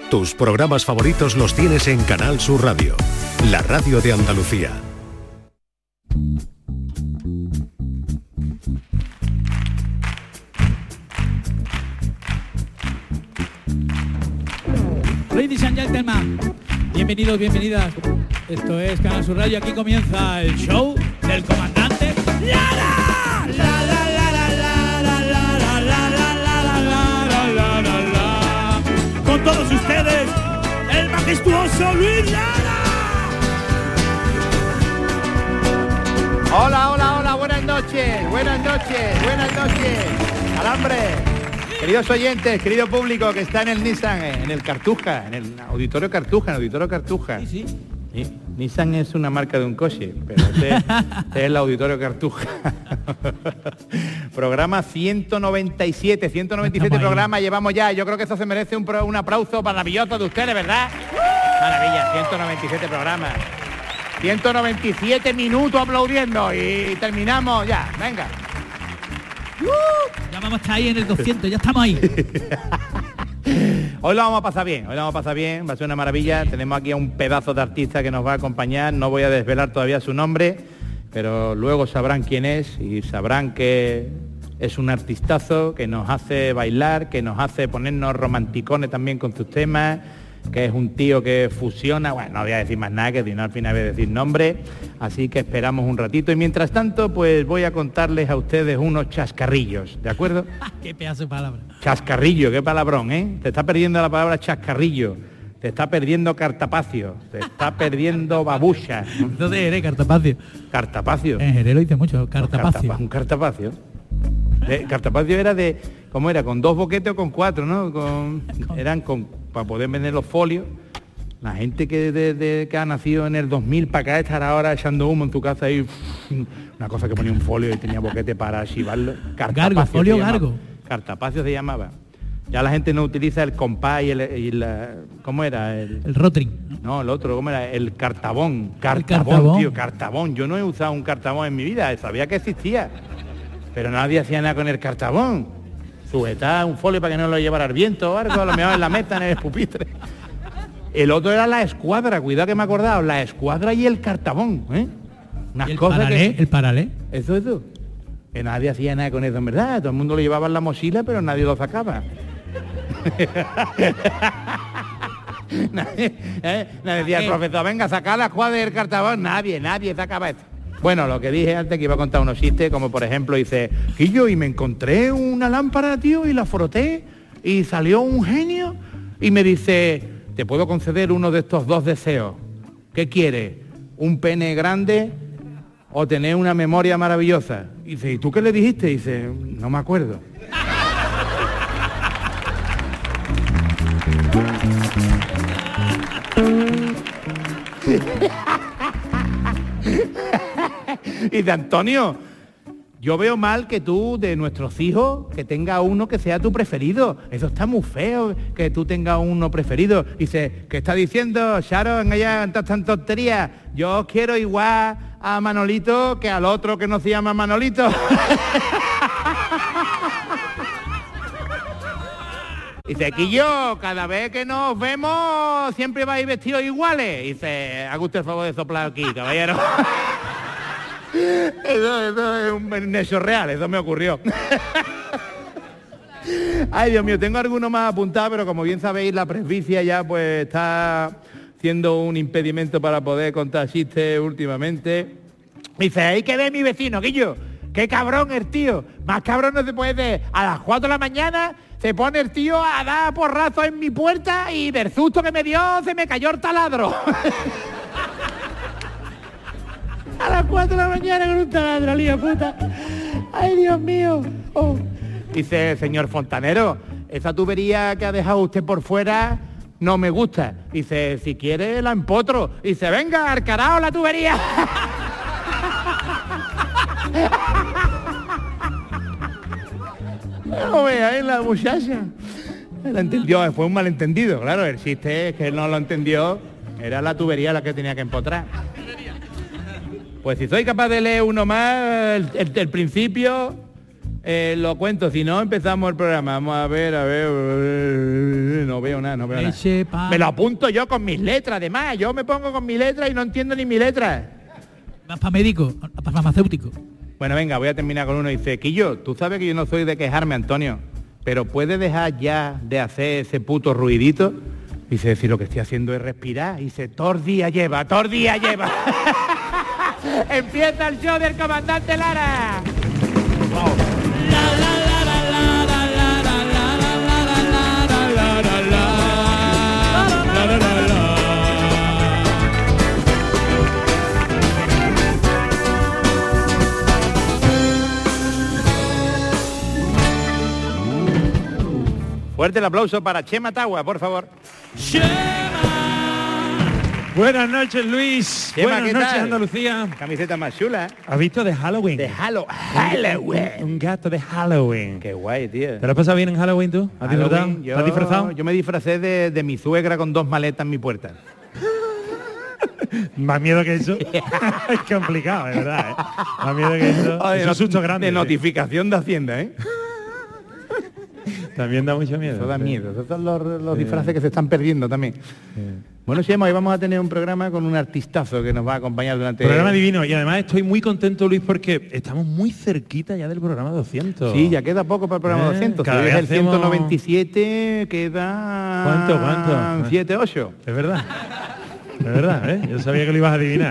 Tus programas favoritos los tienes en Canal Sur Radio, la radio de Andalucía. Ladies and gentlemen, bienvenidos, bienvenidas. Esto es Canal Sur Radio. Aquí comienza el show del comandante Lara. Con todos ustedes, el majestuoso Luis Lara. Hola, hola, hola, buenas noches, buenas noches, buenas noches. Alambre. Queridos oyentes, querido público que está en el Nissan, en el Cartuja, en el Auditorio Cartuja, Sí. Sí, Nissan es una marca de un coche, pero este es el Auditorio Cartuja. Programa 197 programas llevamos ya. Yo creo que eso se merece un aplauso maravilloso de ustedes, ¿verdad? Maravilla, 197 programas. 197 minutos aplaudiendo y terminamos ya, venga. Ya vamos a estar ahí en el 200, ya estamos ahí. Hoy lo vamos a pasar bien, va a ser una maravilla. Tenemos aquí a un pedazo de artista que nos va a acompañar, no voy a desvelar todavía su nombre, pero luego sabrán quién es y sabrán que es un artistazo que nos hace bailar, que nos hace ponernos romanticones también con sus temas, que es un tío que fusiona, bueno, no voy a decir más nada, que si no al final voy a decir nombre, así que esperamos un ratito y mientras tanto pues voy a contarles a ustedes unos chascarrillos, ¿de acuerdo? Qué pedazo de palabra. Chascarrillo, qué palabrón, ¿eh? Te está perdiendo la palabra chascarrillo, te está perdiendo cartapacio, te está perdiendo babucha. ¿Dónde eres, cartapacio? Cartapacio. En Jerez lo dice mucho, cartapacio. Un cartapacio. Cartapacio era de, ¿cómo era? ¿Con 2 boquetes o con 4, no? Eran para poder vender los folios. La gente que ha nacido en el 2000 para acá estará ahora echando humo en tu casa y una cosa que ponía un folio y tenía boquete para archivarlo. Gargo, folio gargo. Cartapacio se llamaba. Ya la gente no utiliza el compás y ¿cómo era? El rotring. No, el otro, ¿cómo era? El cartabón. Cartabón, tío, cartabón. Yo no he usado un cartabón en mi vida, sabía que existía. Pero nadie hacía nada con el cartabón. Sujetar un folio para que no lo llevara el viento o algo, a lo mejor en la meta, en el pupitre. El otro era la escuadra, cuidado que me he acordado, la escuadra y el cartabón, ¿eh? Unas cosas paralé, el paralé. Eso. Que nadie hacía nada con eso, en verdad. Todo el mundo lo llevaba en la mochila, pero nadie lo sacaba. nadie decía el profesor, venga, saca la escuadra y el cartabón. Nadie sacaba esto. Bueno, lo que dije antes, que iba a contar unos chistes, como por ejemplo dice, Quillo, y me encontré una lámpara, tío, y la froté, y salió un genio, y me dice, te puedo conceder uno de estos 2 deseos. ¿Qué quieres? ¿Un pene grande o tener una memoria maravillosa? Y dice, ¿y tú qué le dijiste? Y dice, no me acuerdo. Y de Antonio, yo veo mal que tú, de nuestros hijos, que tenga uno que sea tu preferido. Eso está muy feo, que tú tengas uno preferido. Dice, ¿qué está diciendo, Sharon, ella tan tonterías? Yo quiero igual a Manolito que al otro que no se llama Manolito. Dice, Quillo, cada vez que nos vemos siempre vais vestidos iguales. Dice, haga usted el favor de soplar aquí, caballero. Eso es un hecho real, eso me ocurrió. Ay, Dios mío, tengo alguno más apuntado, pero como bien sabéis, la presbicia ya pues está siendo un impedimento para poder contar chistes últimamente. Dice, hay que ver mi vecino, Quillo, qué cabrón el tío, más cabrón no se puede ver. A las 4 de la mañana se pone el tío a dar porrazos en mi puerta y del susto que me dio se me cayó el taladro. A las 4 de la mañana con un taladro, lío puta. Ay, Dios mío. Oh. Dice, señor fontanero, esa tubería que ha dejado usted por fuera no me gusta. Dice, si quiere la empotro. Dice, venga, al carajo la tubería. No veáis la muchacha. La entendió, fue un malentendido, claro. El chiste es que él no lo entendió. Era la tubería la que tenía que empotrar. Pues si soy capaz de leer uno más, el principio, lo cuento. Si no, empezamos el programa. Vamos a ver, no veo nada, no veo nada. Leche, pan. Me lo apunto yo con mis letras, además. Yo me pongo con mi letra y no entiendo ni mi letra. Más para médico, para farmacéutico. Bueno, venga, voy a terminar con uno. Dice, Quillo, tú sabes que yo no soy de quejarme, Antonio, pero ¿puedes dejar ya de hacer ese puto ruidito? Dice, si lo que estoy haciendo es respirar. Dice, todos días lleva. Empieza el show del comandante Lara. Fuerte el aplauso para Chema Tagua, por favor. Buenas noches, Luis. Chema, Buenas ¿qué noches, tal? Andalucía. Camiseta más chula. ¿Has visto de Halloween? De Halloween. Un gato de Halloween. Qué guay, tío. ¿Te lo has pasado bien en Halloween tú? ¿Has disfrutado? Halloween, ¿Te has disfrazado? Yo me disfracé de mi suegra con 2 maletas en mi puerta. Más miedo que eso. Es complicado, de verdad, ¿eh? Más miedo que eso. Ay, Eso es susto grande. de notificación de Hacienda, ¿eh? También da mucho miedo. Eso da sí. miedo. Esos son los disfraces que se están perdiendo también. Bueno, Chema, hoy vamos a tener un programa con un artistazo que nos va a acompañar durante... Programa divino. Y además estoy muy contento, Luis, porque estamos muy cerquita ya del programa 200. Sí, ya queda poco para el programa 200. cada Hoy vez es el hacemos- 197, queda... ¿Cuánto? 7, 8. Es verdad. Es verdad, ¿eh? Yo sabía que lo ibas a adivinar.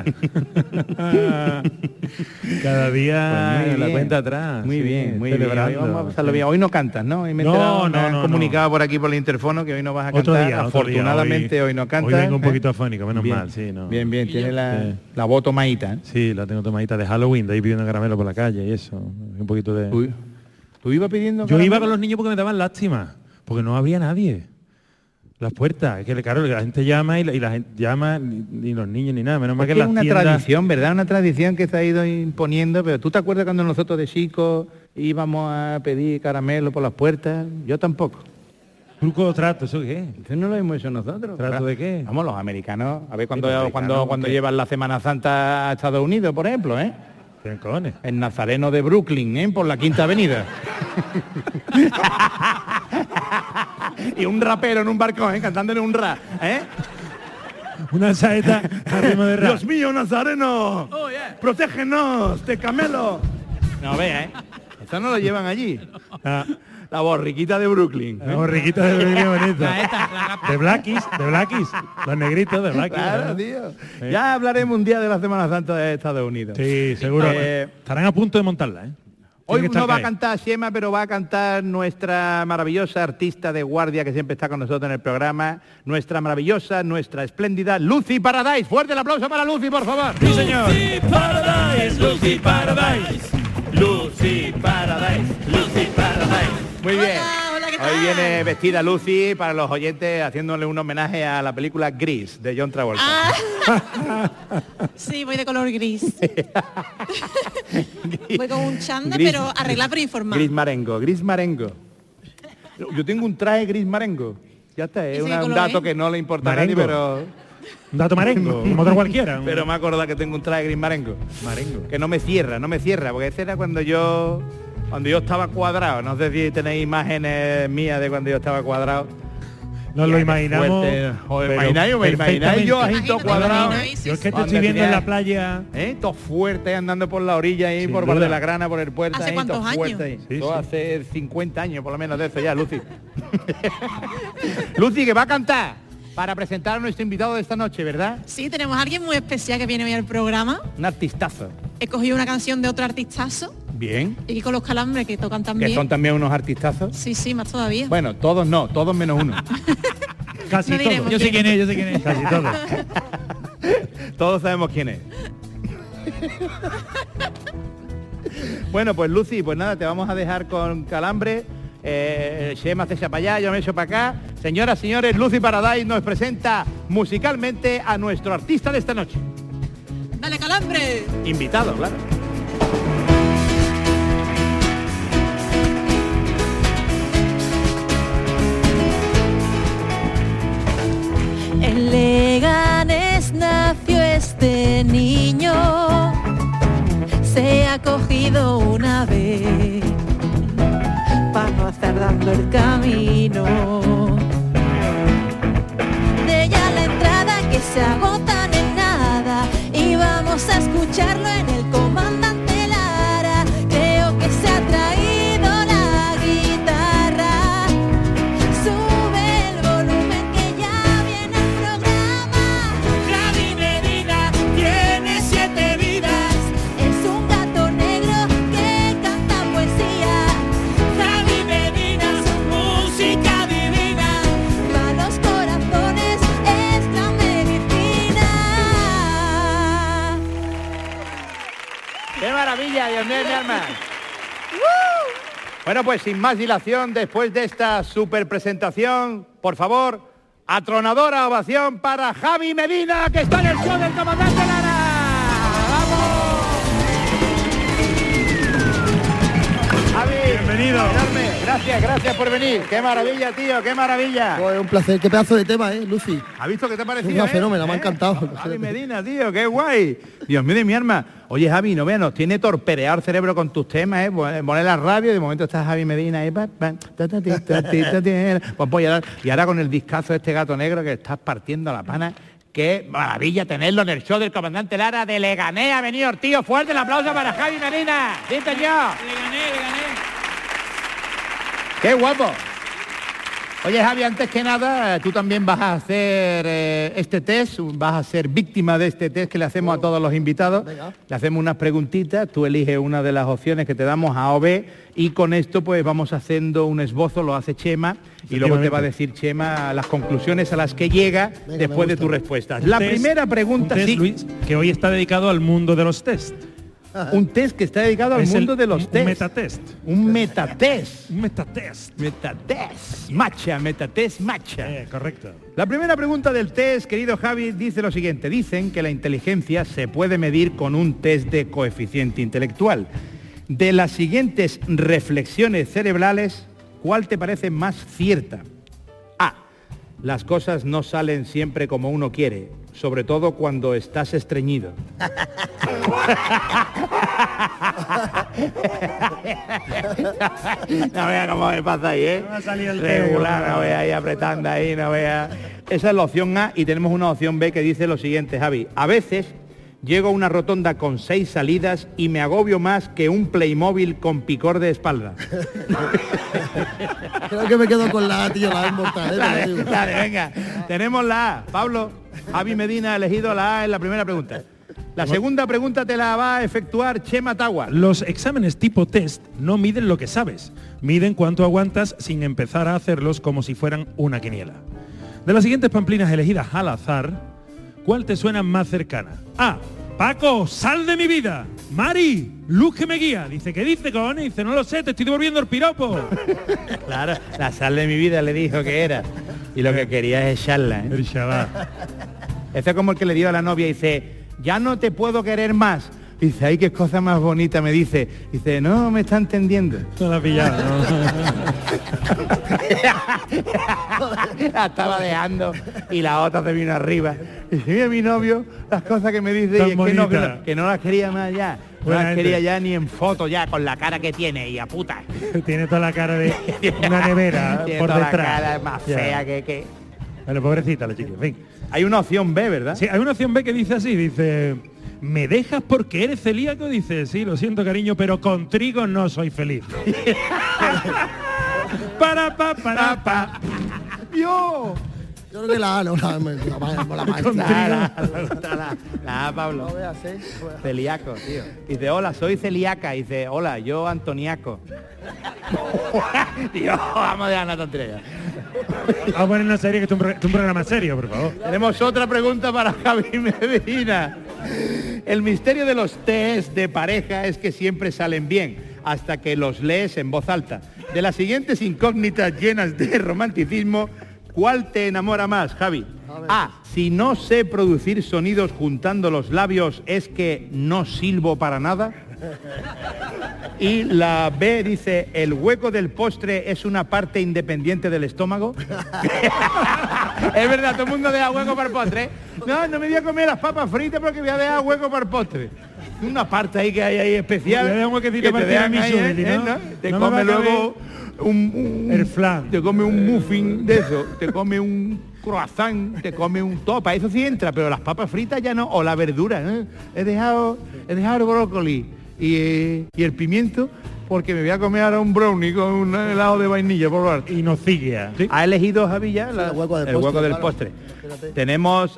Cada día Pues muy la bien. cuenta atrás. Muy sí, bien, muy bien. celebrando. Hoy vamos a pasarlo bien. Hoy no cantas, ¿no? Hoy me he No, enterado, me no, han no, comunicado por aquí por el interfono que hoy no vas a Otro cantar. día, Afortunadamente hoy no cantas. Hoy vengo un ¿eh? poquito afónico, menos Bien. mal, sí, ¿no? Bien, bien, tiene Sí. la voz tomadita, ¿eh? Sí, la tengo tomadita de Halloween, de ahí pidiendo caramelo por la calle y eso. Un poquito de... Uy, ¿tú ibas pidiendo Yo iba caramelo? con los niños porque me daban lástima, porque no había nadie. Las puertas, es que claro, la gente llama y la gente llama, ni los niños ni nada, menos mal que Es las una tiendas... tradición, ¿verdad? Una tradición que se ha ido imponiendo, pero ¿tú te acuerdas cuando nosotros de chicos íbamos a pedir caramelo por las puertas? Yo tampoco. Truco o trato, ¿eso qué? Eso no lo hemos hecho nosotros. ¿Trato de qué? Vamos, los americanos. A ver los americanos, cuando ¿qué? llevan la Semana Santa a Estados Unidos, por ejemplo, ¿eh? ¿Qué cojones? El nazareno de Brooklyn, ¿eh? Por la Quinta Avenida. Y un rapero en un barcón, ¿eh? Cantándole un rap, ¿eh? Una saeta a ritmo de rap. Dios mío, Nazareno, protégenos, te camelo. No vea, ¿eh? Eso no lo llevan allí. Ah, La borriquita de Brooklyn. ¿eh? la borriquita de Brooklyn bonito. La De Blackies, los negritos de Blackies. Claro, ¿no? tío. Sí. Ya hablaremos un día de la Semana Santa de Estados Unidos. Sí, seguro. Estarán a punto de montarla, ¿eh? Hoy Tiene que no estar va a ahí. cantar Chema, pero va a cantar nuestra maravillosa artista de guardia que siempre está con nosotros en el programa, nuestra maravillosa, nuestra espléndida Lucy Paradise. Fuerte el aplauso para Lucy, por favor. Sí, señor. Paradise, Lucy Paradise. Lucy Paradise, Lucy Paradise. Muy bien. Hola, ¿qué Hoy tal? viene vestida Lucy para los oyentes haciéndole un homenaje a la película Gris de John Travolta. Sí, voy de color gris. Voy con un chándal, Gris- pero arreglado pero informado. Gris marengo, gris marengo. Yo tengo un traje gris marengo. Ya está, es ¿Ese qué un color dato es? que no le importa a nadie, Marengo. pero Un dato marengo, como otro cualquiera. pero me acuerdo que tengo un traje gris marengo. Marengo. Que no me cierra, porque ese era cuando yo estaba cuadrado. No sé si tenéis imágenes mías de cuando yo estaba cuadrado. Nos lo imaginamos. Fuerte. ¿Os pero imagináis? ¿Me imagináis yo perfectamente. así todo Imagínate, cuadrado? imagínate. Yo es que te Cuando estoy viendo en tenía- la playa. Todo fuerte andando por la orilla ahí, Sin por Bar duda. de la Grana, por el puerto. ¿Hace ahí, cuántos todo años? fuerte ahí. Sí, Todo sí. hace 50 años por lo menos de eso ya, Lucy. Lucy, que va a cantar para presentar a nuestro invitado de esta noche, ¿verdad? Sí, tenemos a alguien muy especial que viene hoy al programa. Un artistazo. He cogido una canción de otro artistazo Bien. y aquí con los calambres que tocan Que también. son también unos artistazos. Sí, sí, más todavía. Bueno, todos no, todos menos uno. Casi No todo. diremos. Yo sé quién es, yo sé quién es. Casi todo. Todos sabemos quién es. Bueno, pues Lucy, pues nada, te vamos a dejar con calambre. Chema se echa para allá, yo me echo para acá. Señoras, señores, Lucy Paradise nos presenta musicalmente a nuestro artista de esta noche. ¡Dale, calambre! Invitado, claro. En Leganés nació este niño, se ha cogido una vez para no estar dando el camino. gracias, Dios mío, mi alma. Bueno, pues sin más dilación, después de esta super presentación, por favor, atronadora ovación para Javi Medina, que está en el show del comandante Lara. ¡Vamos! Javi, Bienvenido. enorme. Gracias por venir. Qué maravilla, tío, qué maravilla. Pues un placer, qué pedazo de tema, Lucy. ¿Has visto qué te ha parecido? Una fenómena, me ha encantado. Javi Medina, tío, qué guay. Dios mío de mi arma. Oye, Javi, no veas, nos tiene torpedeado el cerebro con tus temas, Poner la radio y de momento está Javi Medina ahí. Pues, y ahora con el discazo de este gato negro que estás partiendo la pana. Qué maravilla tenerlo en el show del comandante Lara de Leganés. Ha venido el tío fuerte, el aplauso para Javi Medina. Sí, señor. Le gané. ¡Qué guapo! Oye, Javi, antes que nada, tú también vas a hacer este test, vas a ser víctima de este test que le hacemos a todos los invitados. Venga. Le hacemos unas preguntitas, tú eliges una de las opciones que te damos, A o B, y con esto pues vamos haciendo un esbozo, lo hace Chema, y luego te va a decir Chema las conclusiones a las que llega después de tus respuestas. La primera pregunta, un test, sí. Luis, que hoy está dedicado al mundo de los test. Un test que está dedicado al Es mundo de los un test. metatest. Un metatest. Un metatest. Metatest. Metatest matcha. Correcto. La primera pregunta del test, querido Javi, dice lo siguiente. Dicen que la inteligencia se puede medir con un test de coeficiente intelectual. De las siguientes reflexiones cerebrales, ¿cuál te parece más cierta? A. Las cosas no salen siempre como uno quiere, sobre todo cuando estás estreñido. No vea cómo me pasa ahí, ¿eh? No va a salir el regular, pego. no vea ahí apretando ahí, no vea. Esa es la opción A y tenemos una opción B que dice lo siguiente, Javi. A veces llego a una rotonda con 6 salidas y me agobio más que un Playmobil con picor de espalda. Creo que me quedo con la A, tío, la A es mortal, Dale, dale, venga. Tenemos la A. Pablo, Javi Medina ha elegido la A en la primera pregunta. La segunda pregunta te la va a efectuar Chema Tagua. Los exámenes tipo test no miden lo que sabes, miden cuánto aguantas sin empezar a hacerlos como si fueran una quiniela. De las siguientes pamplinas elegidas al azar, ¿cuál te suena más cercana? A. Paco, sal de mi vida. Mari, luz que me guía. Dice, ¿qué dice, cojones? Dice, no lo sé, te estoy devolviendo el piropo. Claro, la sal de mi vida le dijo que era. Y lo que quería es echarla, ¿eh? El chaval. Ese es como el que le dio a la novia y dice, ya no te puedo querer más. Dice, ay, qué cosa más bonita, me dice. Dice, no, me está entendiendo. No la ha pillado, ¿no? La estaba dejando y la otra se vino arriba. Y dice, mira mi novio, las cosas que me dice, Tan y es que no, bonita. que no las quería más ya. No Buena las gente. quería ya ni en foto ya, con la cara que tiene, y a puta. Tiene toda la cara de una nevera Tiene por toda detrás. la cara más Ya. fea que... Bueno, pobrecita la chica, en fin. Hay una opción B, ¿verdad? Sí, hay una opción B que dice así, dice, ¿me dejas porque eres celíaco? Dice, sí, lo siento, cariño, pero con trigo no soy feliz. para. ¡Yo! Yo creo que la A, no, la maestra. La A, Pablo. No voy a hacer. Celíaco, tío. Dice, hola, soy celíaca. Dice, hola, yo Antoniaco. Tío, vamos a dejar una tontería. Vamos a poner una serie que es un programa serio, por favor. Tenemos otra pregunta para Javi Medina. El misterio de los test de pareja es que siempre salen bien, hasta que los lees en voz alta. De las siguientes incógnitas llenas de romanticismo, ¿cuál te enamora más, Javi? A. Si no sé producir sonidos juntando los labios, ¿es que no silbo para nada? Y la B dice, ¿el hueco del postre es una parte independiente del estómago? Es verdad, todo el mundo deja hueco para el postre. No me voy a comer las papas fritas porque voy a dejar hueco para el postre. Una parte ahí que hay ahí especial. Le deja un huequecito que para te dejan tiramisú, ahí, dice, ¿no? Te No me va come a caber luego el flan. Te come un muffin de eso, te come un croissant, te come un topa, eso sí entra, pero las papas fritas ya no, o la verdura, ¿no? He dejado el brócoli y el pimiento porque me voy a comer ahora un brownie con un helado de vainilla por favor. Y nocilla. ¿Sí? ¿Ha elegido Javi ya el hueco del el postre, hueco del claro. postre? Fíjate. Tenemos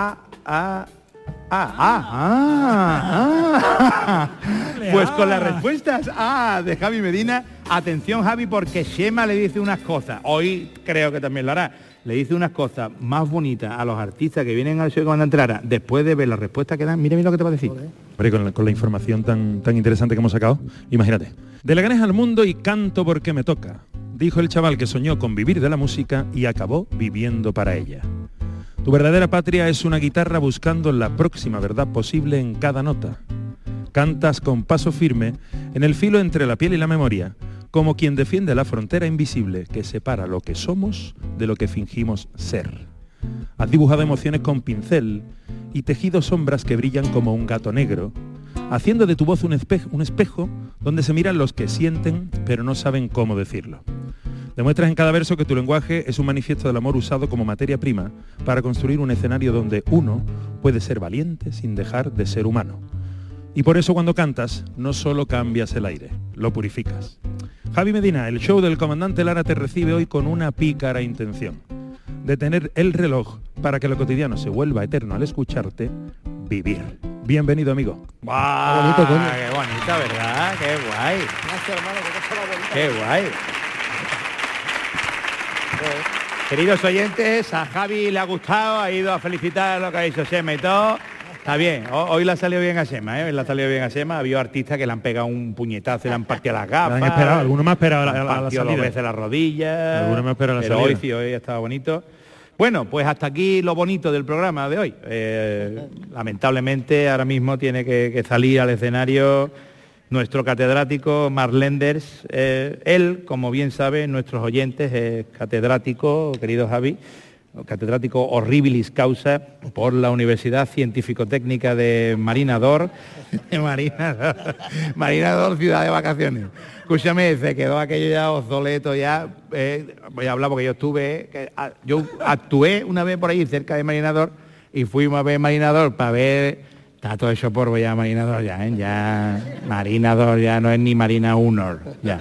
Pues con las respuestas A de Javi Medina, atención Javi, porque Chema le dice unas cosas, hoy creo que también lo hará. le dice unas cosas más bonitas a los artistas que vienen al show de Comandante Lara después de ver la respuesta que dan. Mira lo que te va a decir. Hombre, con la información tan interesante que hemos sacado, imagínate. De Leganés al mundo y canto porque me toca, dijo el chaval que soñó con vivir de la música y acabó viviendo para ella. Tu verdadera patria es una guitarra buscando la próxima verdad posible en cada nota. Cantas con paso firme en el filo entre la piel y la memoria, como quien defiende la frontera invisible que separa lo que somos de lo que fingimos ser. Has dibujado emociones con pincel y tejido sombras que brillan como un gato negro, haciendo de tu voz un espejo donde se miran los que sienten pero no saben cómo decirlo. Demuestras en cada verso que tu lenguaje es un manifiesto del amor usado como materia prima para construir un escenario donde uno puede ser valiente sin dejar de ser humano. Y por eso cuando cantas, no solo cambias el aire, lo purificas. Javi Medina, el show del Comandante Lara te recibe hoy con una pícara intención: detener el reloj para que lo cotidiano se vuelva eterno al escucharte, vivir. Bienvenido, amigo. ¡Wow! Bonito, coño. ¡Qué bonita, verdad! ¡Qué guay! Gracias, hermano, que te bonita. ¡Qué guay! Queridos oyentes, a Javi le ha gustado, ha ido a felicitar lo que ha dicho Xema y todo. Está bien, hoy le ha salido bien a Xema, Hoy le ha salido bien a Xema. Ha habido artistas que le han pegado un puñetazo y le han partido las gafas. Algunos me han esperado a la partido salida. 2 veces las rodillas. Algunos me esperan a la pero salida. hoy sí, hoy ha estado bonito. Bueno, pues hasta aquí lo bonito del programa de hoy. Lamentablemente ahora mismo tiene que salir al escenario nuestro catedrático Mark Lenders. Él, como bien saben nuestros oyentes, es catedrático, querido Javi, catedrático horribilis causa por la Universidad Científico-Técnica de Marinador. Marinador, ciudad de vacaciones. Escúchame, se quedó aquello ya obsoleto ya. Voy a hablar porque yo actué una vez por ahí cerca de Marinador y fuimos a ver Marinador para ver. Está todo hecho polvo ya Marinador ya, ya Marinador ya no es ni Marina Honor ya.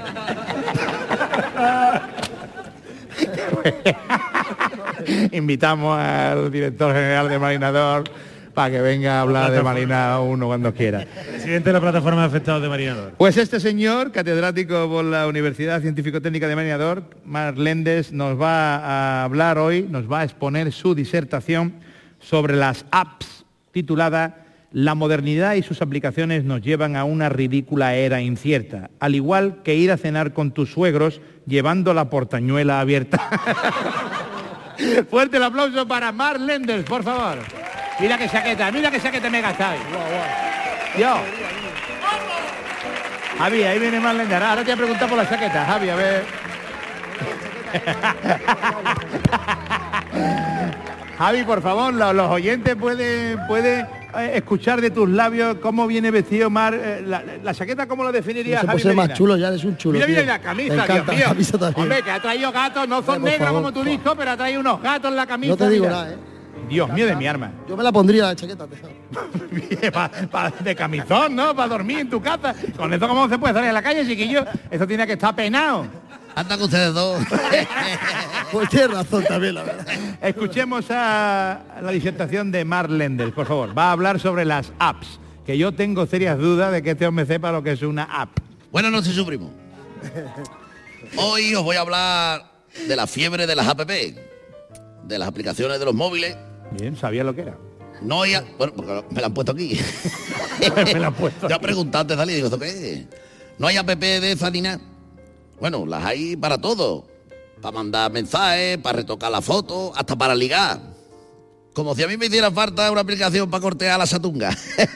Invitamos al director general de Marinador para que venga a hablar de Marina 1 cuando quiera. Presidente de la plataforma de afectados de Marinador. Pues este señor, catedrático por la Universidad Científico-Técnica de Marinador, Mark Lenders, nos va a hablar hoy, nos va a exponer su disertación sobre las apps, titulada La modernidad y sus aplicaciones nos llevan a una ridícula era incierta, al igual que ir a cenar con tus suegros llevando la portañuela abierta. Fuerte el aplauso para Mark Lenders, por favor. Mira qué chaqueta me he gastado. Yo. Javi, ahí viene Mark Lenders. Ahora te voy a preguntar por la chaqueta, Javi, a ver. Javi, por favor, los oyentes pueden escuchar de tus labios cómo viene vestido Mar. La chaqueta, ¿cómo lo definirías, Se Javi puede ser más Medina? chulo, ya eres un chulo. Mira, tío. la camisa, Me encanta, Dios mío. la camisa también. Hombre, que ha traído gatos, no son por negros favor, como tu por disco, pero ha traído unos gatos en la camisa. No te digo mira. nada, Dios mío de mi arma. Yo me la pondría la chaqueta, tío. De camisón, ¿no? Para dormir en tu casa. Con eso, ¿cómo se puede salir a la calle, chiquillo? Eso tiene que estar penado. Anda con ustedes dos. Pues tienes razón también, la verdad. Escuchemos a la disertación de Mark Lenders, por favor. Va a hablar sobre las apps, que yo tengo serias dudas de que este hombre sepa lo que es una app. Buenas noches, su primo. Hoy os voy a hablar de la fiebre de las app, de las aplicaciones de los móviles. Bien, sabía lo que era. No hay... Bueno, porque me la han puesto aquí. Me la han puesto Ya aquí. pregunté antes de salir, digo, ¿esto qué es? No hay app de esa ni nada. Bueno, las hay para todo. Para mandar mensajes, para retocar la foto, hasta para ligar. Como si a mí me hiciera falta una aplicación para cortear la satunga.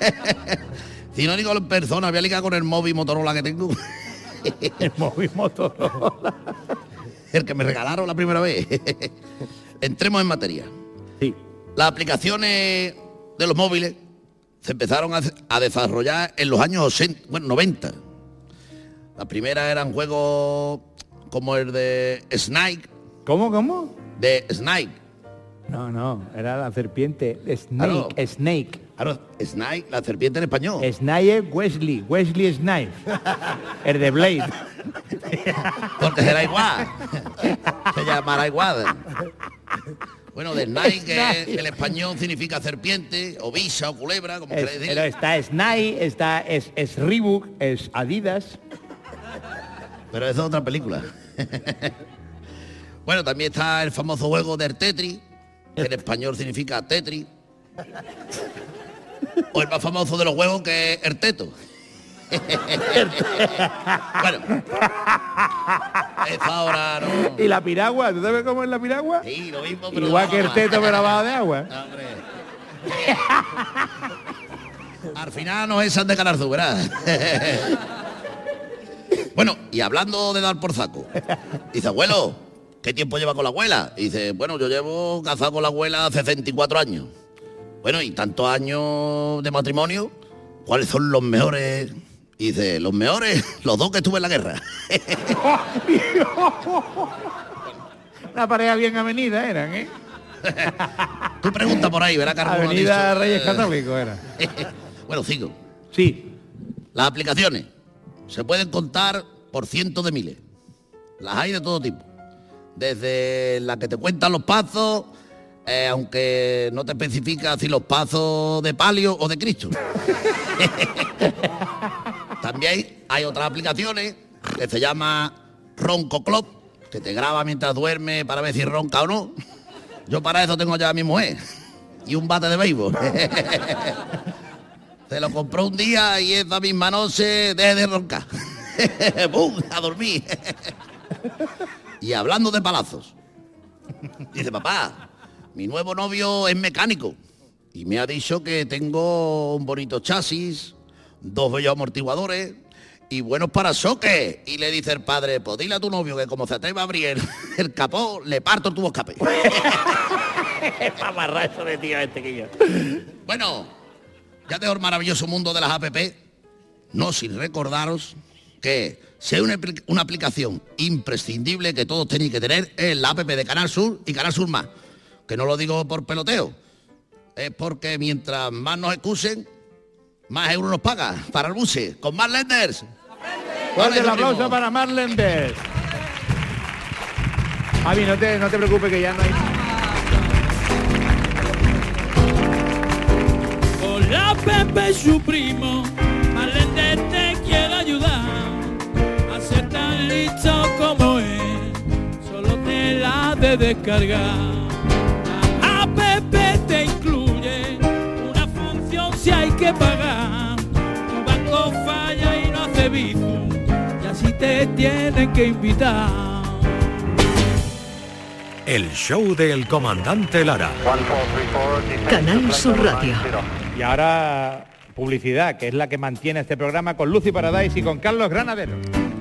Si no digo en persona, voy a ligar con el móvil Motorola que tengo. El móvil Motorola. El que me regalaron la primera vez. Entremos en materia. Sí. Las aplicaciones de los móviles se empezaron a desarrollar en los años 90. Las primeras eran juegos como el de Snake. ¿Cómo? De Snake. No, era la serpiente. Snake, Claro. Snake. Claro, Snake, la serpiente en español. Snake Wesley Snipes. El de Blade. Porque será igual. Se llamará igual. Bueno, de Snake, que en español significa serpiente, o visa, o culebra, como queréis decir. Pero está Snake, es Reebok, es Adidas. Pero eso es otra película. Bueno, también está el famoso juego del Tetris, que en español significa Tetris. O el más famoso de los juegos, que es el teto. Bueno, esta ahora no. ¿Y la piragua? ¿Tú sabes cómo es la piragua? Sí, lo mismo, pero igual que el teto, pero abajo de agua. No, hombre. Al final no es de Canarzú, ¿verdad? Bueno, y hablando de dar por saco, dice, abuelo, ¿qué tiempo lleva con la abuela? Y dice, bueno, yo llevo casado con la abuela hace 64 años. Bueno, y tantos años de matrimonio, ¿cuáles son los mejores? Y dice, los mejores, los dos que estuve en la guerra. Una pareja bien avenida eran, ¿eh? Tú pregunta por ahí, verá que alguno ha Avenida dicho, Reyes Católicos era. Bueno, sigo. Sí. Las aplicaciones se pueden contar por cientos de miles. Las hay de todo tipo. Desde la que te cuentan los pasos, aunque no te especifica si los pasos de palio o de Cristo. También hay otras aplicaciones que se llama Ronco Club, que te graba mientras duerme para ver si ronca o no. Yo para eso tengo ya a mi mujer y un bate de béisbol. Se lo compró un día y esa misma noche deje de roncar. ¡Bum! A dormir. Y hablando de palazos, dice, papá, mi nuevo novio es mecánico y me ha dicho que tengo un bonito chasis, 2 bellos amortiguadores y buenos parachoques. Y le dice el padre, pues dile a tu novio que como se atreva a abrir el capó, le parto el tubo escape. Es para amarrar eso de tío este que yo. Bueno, ya dejo el maravilloso mundo de las app, no sin recordaros que si hay una aplicación imprescindible que todos tenéis que tener, es la app de Canal Sur y Canal Sur Más. Que no lo digo por peloteo, es porque mientras más nos excusen, más euros nos paga para el buce, con más lenders. Fuerte el aplauso para Mar Lenders. Javi, no te preocupes que ya no hay... Hola Pepe, su primo, Marlene te quiere ayudar a ser tan listo como él, solo te la de descargar. La app te incluye una función si hay que pagar, tu banco falla y no hace bizum, y así te tienen que invitar. El show del comandante Lara. Canal Sur Radio. Y ahora publicidad, que es la que mantiene este programa, con Lucy Paradise y con Carlos Granadero.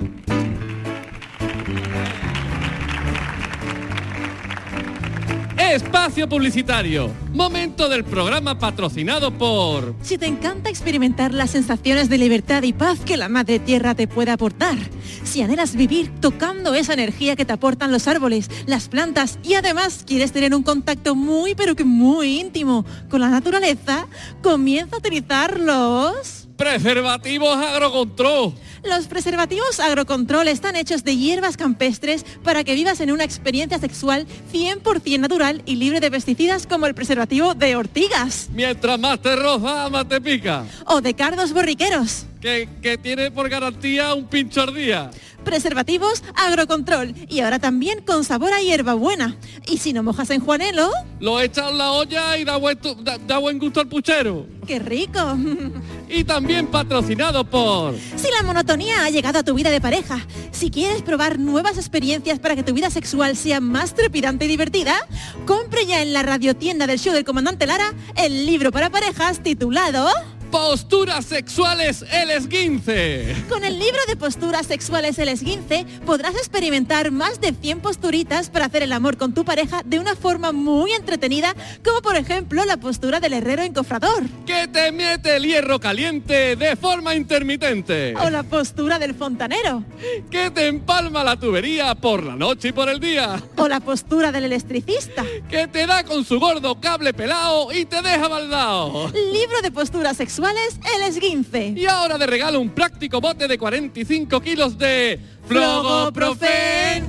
Espacio publicitario. Momento del programa patrocinado por... Si te encanta experimentar las sensaciones de libertad y paz que la Madre Tierra te puede aportar, si anhelas vivir tocando esa energía que te aportan los árboles, las plantas y además quieres tener un contacto muy pero que muy íntimo con la naturaleza, comienza a utilizar los... Preservativos Agrocontrol. Los preservativos Agrocontrol están hechos de hierbas campestres para que vivas en una experiencia sexual 100% natural y libre de pesticidas, como el preservativo de ortigas. Mientras más te roza, más te pica. O de cardos borriqueros. Que tiene por garantía un pincho al día. Preservativos Agrocontrol. Y ahora también con sabor a hierbabuena. Y si no mojas en Juanelo... Lo echas en la olla y da buen gusto al puchero. ¡Qué rico! Y también patrocinado por... Si la monotonía ha llegado a tu vida de pareja, si quieres probar nuevas experiencias para que tu vida sexual sea más trepidante y divertida, compre ya en la radiotienda del show del comandante Lara el libro para parejas titulado... Posturas sexuales el esguince. Con el libro de posturas sexuales el esguince podrás experimentar más de 100 posturitas para hacer el amor con tu pareja de una forma muy entretenida, como por ejemplo la postura del herrero encofrador. Que te mete el hierro caliente de forma intermitente. O la postura del fontanero. Que te empalma la tubería por la noche y por el día. O la postura del electricista. Que te da con su gordo cable pelado y te deja baldao. Libro de posturas sexuales el esguince. Y ahora de regalo un práctico bote de 45 kilos de Flogoprofen.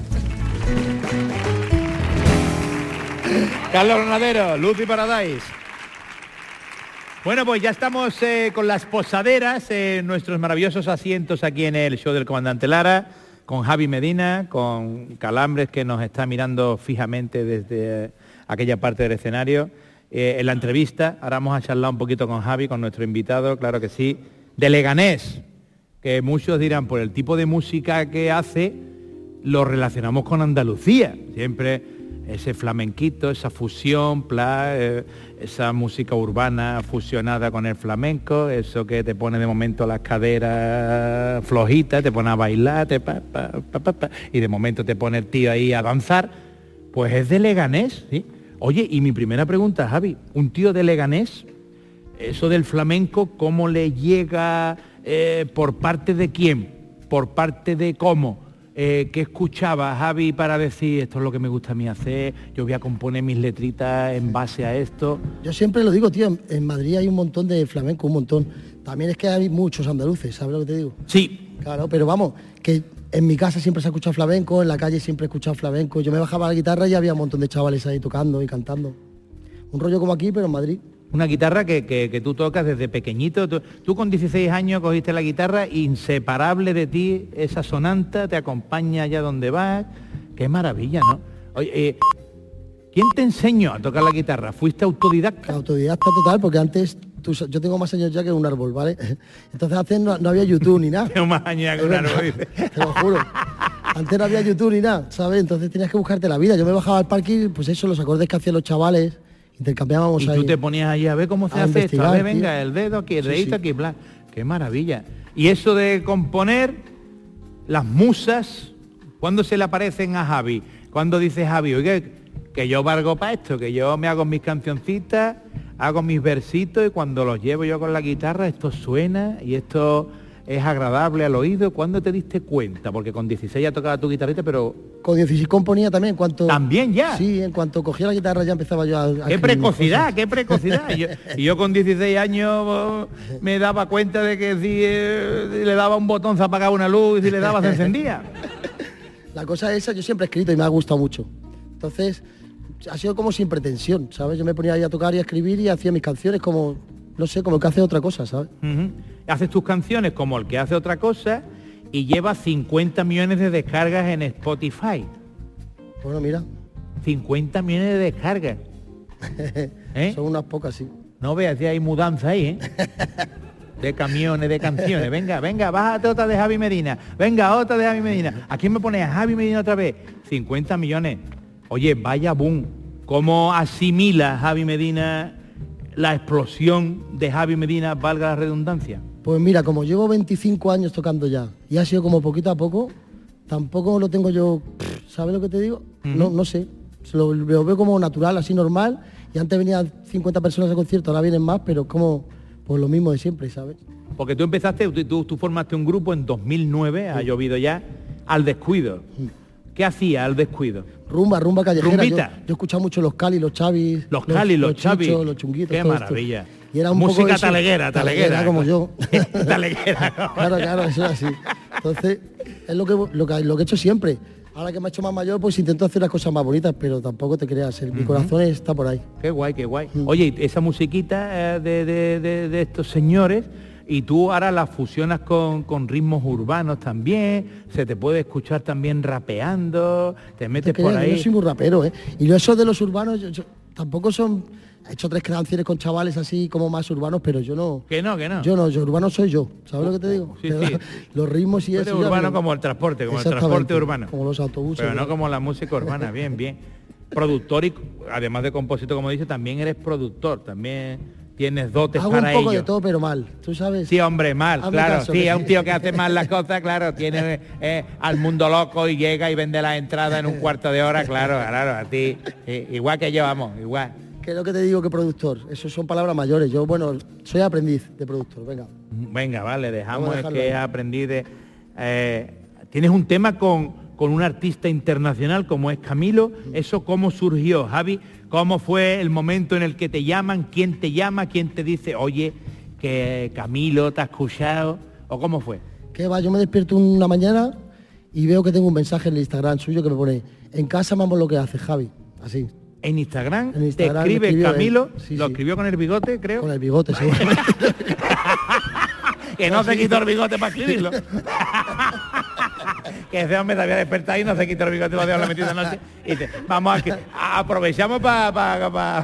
Carlos Granadero, Lucy Paradise. Bueno, pues ya estamos con las posaderas, nuestros maravillosos asientos aquí en el show del comandante Lara, con Javi Medina, con Calambres, que nos está mirando fijamente desde aquella parte del escenario. En la entrevista, ahora vamos a charlar un poquito con Javi, con nuestro invitado, claro que sí, de Leganés, que muchos dirán, por el tipo de música que hace, lo relacionamos con Andalucía, siempre ese flamenquito, esa fusión, esa música urbana fusionada con el flamenco, eso que te pone de momento las caderas flojitas, te pone a bailar, y de momento te pone el tío ahí a danzar, pues es de Leganés, ¿sí? Oye, y mi primera pregunta, Javi, un tío de Leganés, eso del flamenco, ¿cómo le llega? ¿Por parte de quién? ¿Por parte de cómo? ¿Qué escuchaba Javi para decir esto es lo que me gusta a mí hacer, yo voy a componer mis letritas en base a esto? Yo siempre lo digo, tío, en Madrid hay un montón de flamenco, un montón. También es que hay muchos andaluces, ¿sabes lo que te digo? Sí. Claro, pero vamos, que en mi casa siempre se ha escuchado flamenco, en la calle siempre he escuchado flamenco. Yo me bajaba la guitarra y había un montón de chavales ahí tocando y cantando. Un rollo como aquí, pero en Madrid. Una guitarra que tú tocas desde pequeñito. Tú con 16 años cogiste la guitarra, inseparable de ti, esa sonanta, te acompaña allá donde vas. Qué maravilla, ¿no? Oye, ¿quién te enseñó a tocar la guitarra? ¿Fuiste autodidacta? Autodidacta total, porque antes, yo tengo más años ya que un árbol, ¿vale? Entonces antes no había YouTube ni nada. Tengo más años que un árbol, dice. Te lo juro. Antes no había YouTube ni nada, ¿sabes? Entonces tenías que buscarte la vida. Yo me bajaba al parque y pues eso, los acordes que hacían los chavales, intercambiábamos ahí. Y tú te ponías ahí a ver cómo se hace esto, a ver, venga, tío. El dedo aquí, el dedito aquí, bla. Qué maravilla. Y eso de componer, las musas, ¿cuándo se le aparecen a Javi? ¿Cuándo dice Javi, oye, que yo valgo para esto, que yo me hago mis cancioncitas, hago mis versitos y cuando los llevo yo con la guitarra, esto suena y esto es agradable al oído? ¿Cuándo te diste cuenta? Porque con 16 ya tocaba tu guitarrita, pero... Con 16 componía también, en cuanto... ¿También ya? Sí, en cuanto cogía la guitarra ya empezaba yo a ¡Qué precocidad, qué precocidad! Yo con 16 años me daba cuenta de que si le daba un botón se apagaba una luz y si le daba se encendía. La cosa esa, yo siempre he escrito y me ha gustado mucho. Entonces, ha sido como sin pretensión, ¿sabes? Yo me ponía ahí a tocar y a escribir y hacía mis canciones como... No sé, como el que hace otra cosa, ¿sabes? Haces tus canciones como el que hace otra cosa y llevas 50 millones de descargas en Spotify. Bueno, mira. 50 millones de descargas. Son unas pocas, sí. No veas, si hay mudanza ahí, de camiones, de canciones. Venga, bájate otra de Javi Medina. Venga, otra de Javi Medina. ¿A quién me pones? A Javi Medina otra vez. 50 millones. Oye, vaya boom. ¿Cómo asimila Javi Medina la explosión de Javi Medina, valga la redundancia? Pues mira, como llevo 25 años tocando ya y ha sido como poquito a poco, tampoco lo tengo yo, ¿sabes lo que te digo? No sé, lo veo como natural, así normal, y antes venían 50 personas al concierto, ahora vienen más, pero como pues lo mismo de siempre, ¿sabes? Porque tú empezaste, tú formaste un grupo en 2009, ha llovido ya, Al Descuido. ¿Qué hacía Al Descuido? Rumba callejera. Rumbita. Yo he escuchado mucho los Cali, los Chavis. Los Cali, los Chavis. Chichos, los chunguitos. Qué maravilla. Y era un música poco eso, taleguera. como yo. Taleguera. Claro, eso es así. Entonces, es lo que he hecho siempre. Ahora que me he hecho más mayor, pues intento hacer las cosas más bonitas, pero tampoco te creas, mi corazón está por ahí. Qué guay. Oye, esa musiquita de estos señores, y tú ahora la fusionas con ritmos urbanos también, se te puede escuchar también rapeando, te metes por ahí. Yo soy muy rapero, ¿eh? Y eso de los urbanos, yo tampoco son... He hecho 3 canciones con chavales así como más urbanos, pero yo no. Que no. Yo urbano soy yo, ¿sabes lo que te digo? Sí. Los ritmos y eso. Urbano como el transporte, como el transporte urbano. Como los autobuses. Pero no como la música urbana, bien. Productor y además de compositor, como dice, también eres productor, también tienes dotes Hago para ello. un poco de todo, pero mal, ¿tú sabes? Sí, hombre, mal, Hazme claro. caso, Sí, es un tío que hace mal las cosas, claro, tiene al mundo loco y llega y vende la entrada en un cuarto de hora, claro, a ti. Igual que yo, vamos, igual. ¿Qué es lo que te digo que productor? Eso son palabras mayores. Yo, bueno, soy aprendiz de productor, venga. Venga, vale, dejamos que aprendiz de... tienes un tema con un artista internacional como es Camilo. ¿Eso cómo surgió, Javi? ¿Cómo fue el momento en el que te llaman? ¿Quién te llama? ¿Quién te dice, oye, que Camilo te ha escuchado? ¿O cómo fue? ¿Qué va? Yo me despierto una mañana y veo que tengo un mensaje en el Instagram suyo que me pone, en casa vamos lo que hace, Javi. Así. ¿En Instagram te escribe Camilo? Sí, ¿Lo escribió con el bigote, creo? Con el bigote, seguramente. Que no se quitó el bigote para escribirlo. que ese hombre se había despertado y no se quitó el bigote, lo dejó la metida anoche. Y dice, vamos aprovechamos para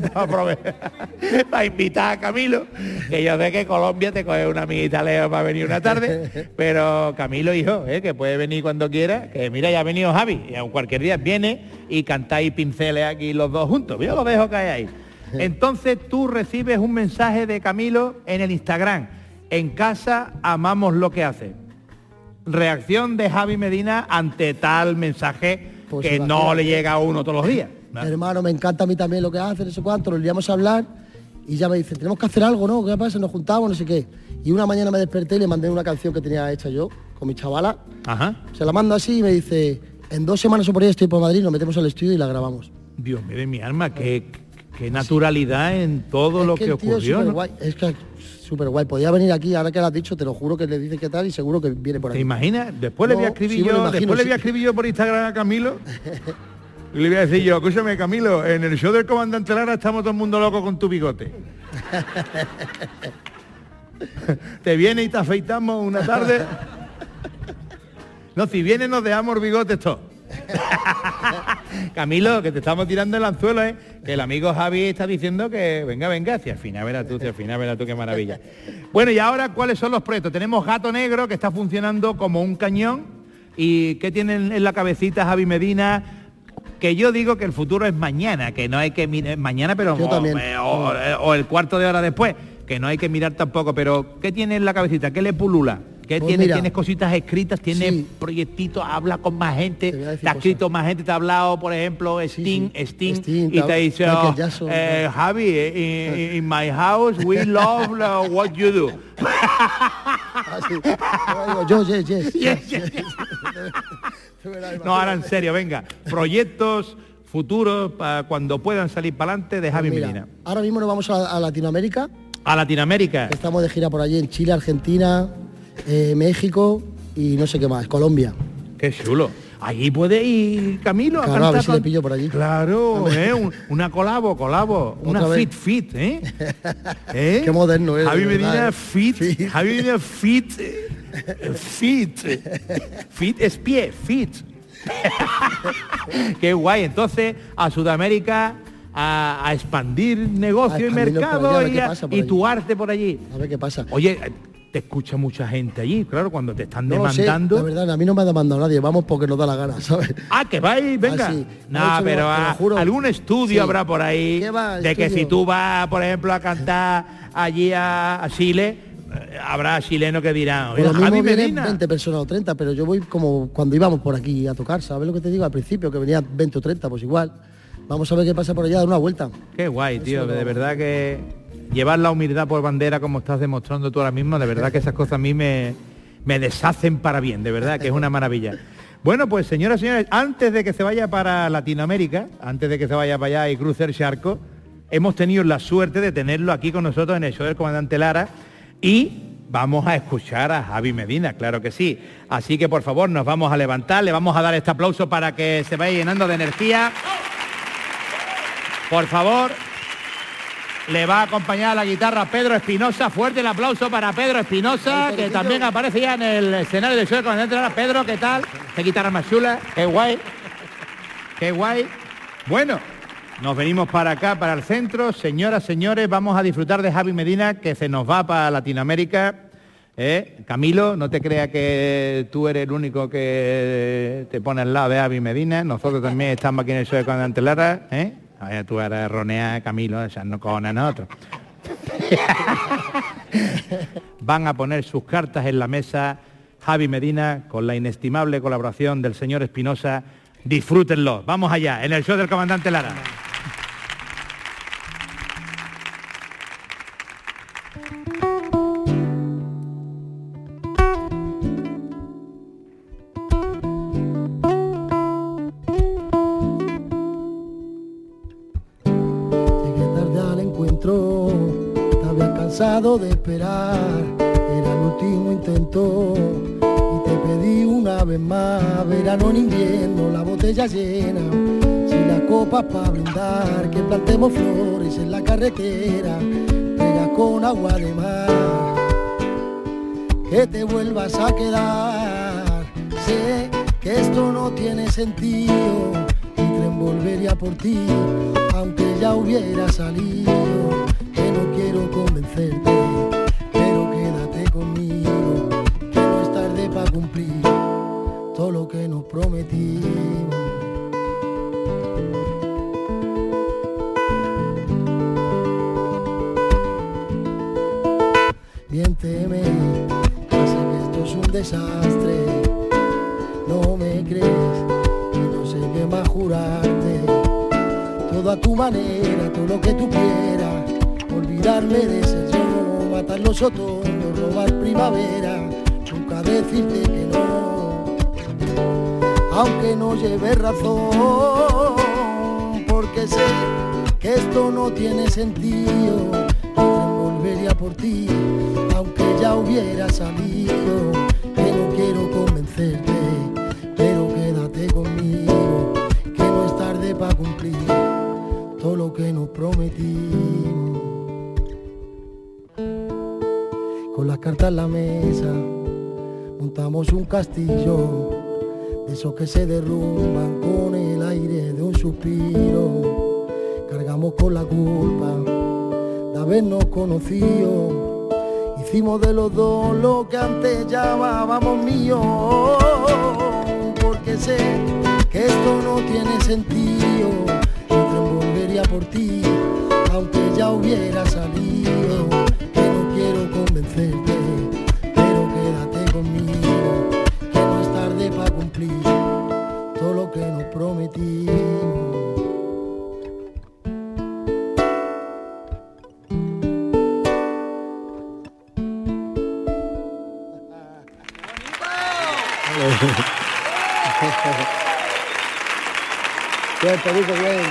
invitar a Camilo, que yo sé que Colombia te coge una amiguita lejos para venir una tarde, pero Camilo, hijo, que puede venir cuando quiera, que mira, ya ha venido Javi, y aun cualquier día viene y cantáis pinceles aquí los dos juntos, yo lo dejo caer ahí. Entonces tú recibes un mensaje de Camilo en el Instagram: en casa amamos lo que hace. Reacción de Javi Medina ante tal mensaje, pues que no le llega a uno todos los días, ¿no? Hermano, me encanta a mí también lo que hace, no sé cuánto, lo iríamos a hablar y ya me dice, tenemos que hacer algo, ¿no? ¿Qué pasa? Nos juntamos, no sé qué. Y una mañana me desperté y le mandé una canción que tenía hecha yo con mi chavala. Ajá. Se la mando así y me dice, en 2 semanas o por ahí estoy por Madrid, nos metemos al estudio y la grabamos. Dios mío de mi alma, qué naturalidad en todo lo que ocurrió, ¿no? Guay. Es que súper guay. Podía venir aquí, ahora que lo has dicho, te lo juro que le dice qué tal y seguro que viene por aquí. ¿Te imaginas? Después le voy a escribir le voy a escribir yo por Instagram a Camilo. Y le voy a decir yo, escúchame, Camilo, en el show del Comandante Lara estamos todo el mundo loco con tu bigote. Te viene y te afeitamos una tarde. No, si viene nos dejamos el bigote todos. Camilo, que te estamos tirando el anzuelo, que el amigo Javi está diciendo que venga, hacia el final verás tú qué maravilla. Bueno, y ahora, ¿cuáles son los proyectos? Tenemos Gato Negro, que está funcionando como un cañón. ¿Y qué tienen en la cabecita Javi Medina? Que yo digo que el futuro es mañana, que no hay que mirar mañana, pero o el cuarto de hora después, que no hay que mirar tampoco, pero ¿qué tiene en la cabecita? ¿Qué le pulula? ¿Qué pues tiene? Mira, ¿Tienes cositas escritas? ¿Tienes proyectitos? ¿Habla con más gente? ¿Te ha escrito más gente? ¿Te ha hablado, por ejemplo, Sting, y te ha dicho, Javi, in my house we love what you do? No, ahora en serio, venga. Proyectos futuros para cuando puedan salir para adelante de Javi Medina. Ahora mismo nos vamos a Latinoamérica. ¿A Latinoamérica? Estamos de gira por allí en Chile, Argentina, México y no sé qué más, Colombia. Qué chulo. Allí puede ir Camilo, claro, a ver si le pillo por allí. Claro, una colabo, una fit, Qué moderno es. Javi Medina fit, Javi Medina fit es pie, fit. Qué guay. Entonces a Sudamérica a expandir negocio y mercado y tu arte por allí. A ver qué pasa. Oye, te escucha mucha gente allí, claro, cuando te están demandando. La verdad, a mí no me ha demandado nadie, vamos porque nos da la gana, ¿sabes? Que vais, venga. Sí. No, pero algún estudio habrá por ahí de que si tú vas, por ejemplo, a cantar allí a Chile, habrá chilenos que dirán, lo mismo vienen 20 personas o 30, pero yo voy como cuando íbamos por aquí a tocar, ¿sabes lo que te digo? Al principio, que venían 20 o 30, pues igual. Vamos a ver qué pasa por allá, dar una vuelta. Qué guay, tío, de verdad que llevar la humildad por bandera como estás demostrando tú ahora mismo, de verdad que esas cosas a mí me deshacen para bien, de verdad que es una maravilla. Bueno, pues señoras y señores, antes de que se vaya para Latinoamérica, antes de que se vaya para allá y cruce el charco, hemos tenido la suerte de tenerlo aquí con nosotros en el show del Comandante Lara y vamos a escuchar a Javi Medina, claro que sí. Así que por favor nos vamos a levantar, le vamos a dar este aplauso para que se vaya llenando de energía. Por favor, le va a acompañar a la guitarra Pedro Espinosa. Fuerte el aplauso para Pedro Espinosa, que también aparece ya en el escenario del show del Comandante Lara. Pedro, ¿qué tal? Qué guitarra más chula, qué guay. Qué guay. Bueno, nos venimos para acá, para el centro. Señoras, señores, vamos a disfrutar de Javi Medina, que se nos va para Latinoamérica. Camilo, no te creas que tú eres el único que te pone al lado de Javi Medina. Nosotros también estamos aquí en el show del Comandante Lara, Vaya tú eres errónea, Camilo, ya no con a nosotros. Van a poner sus cartas en la mesa Javi Medina con la inestimable colaboración del señor Espinosa. Disfrútenlo. Vamos allá, en el show del Comandante Lara. De esperar, era el último intento y te pedí una vez más, verano en invierno, la botella llena, si la copa para brindar, que plantemos flores en la carretera, pega con agua de mar, que te vuelvas a quedar, sé que esto no tiene sentido, mi tren volvería por ti, aunque ya hubiera salido, que no quiero convencerte, pero quédate conmigo, que no es tarde para cumplir todo lo que nos prometimos. Miénteme, ya sé que esto es un desastre, no me crees y no sé qué más jurarte, todo a tu manera, todo lo que tú quieras, olvidarme de ser yo, matar los otoños, robar primavera, nunca decirte que no, aunque no lleve razón, porque sé que esto no tiene sentido, volvería por ti, aunque ya hubiera salido, que no quiero convencerte, pero quédate conmigo, que no es tarde para cumplir todo lo que nos prometimos. Con las cartas en la mesa montamos un castillo, de esos que se derrumban con el aire de un suspiro, cargamos con la culpa de habernos conocido, hicimos de los dos lo que antes llamábamos mío, porque sé que esto no tiene sentido, yo volvería por ti, aunque ya hubiera salido, que no quiero convencerte, pero quédate conmigo, que no es tarde para cumplir todo lo que nos prometimos. Bien, Perico, bien,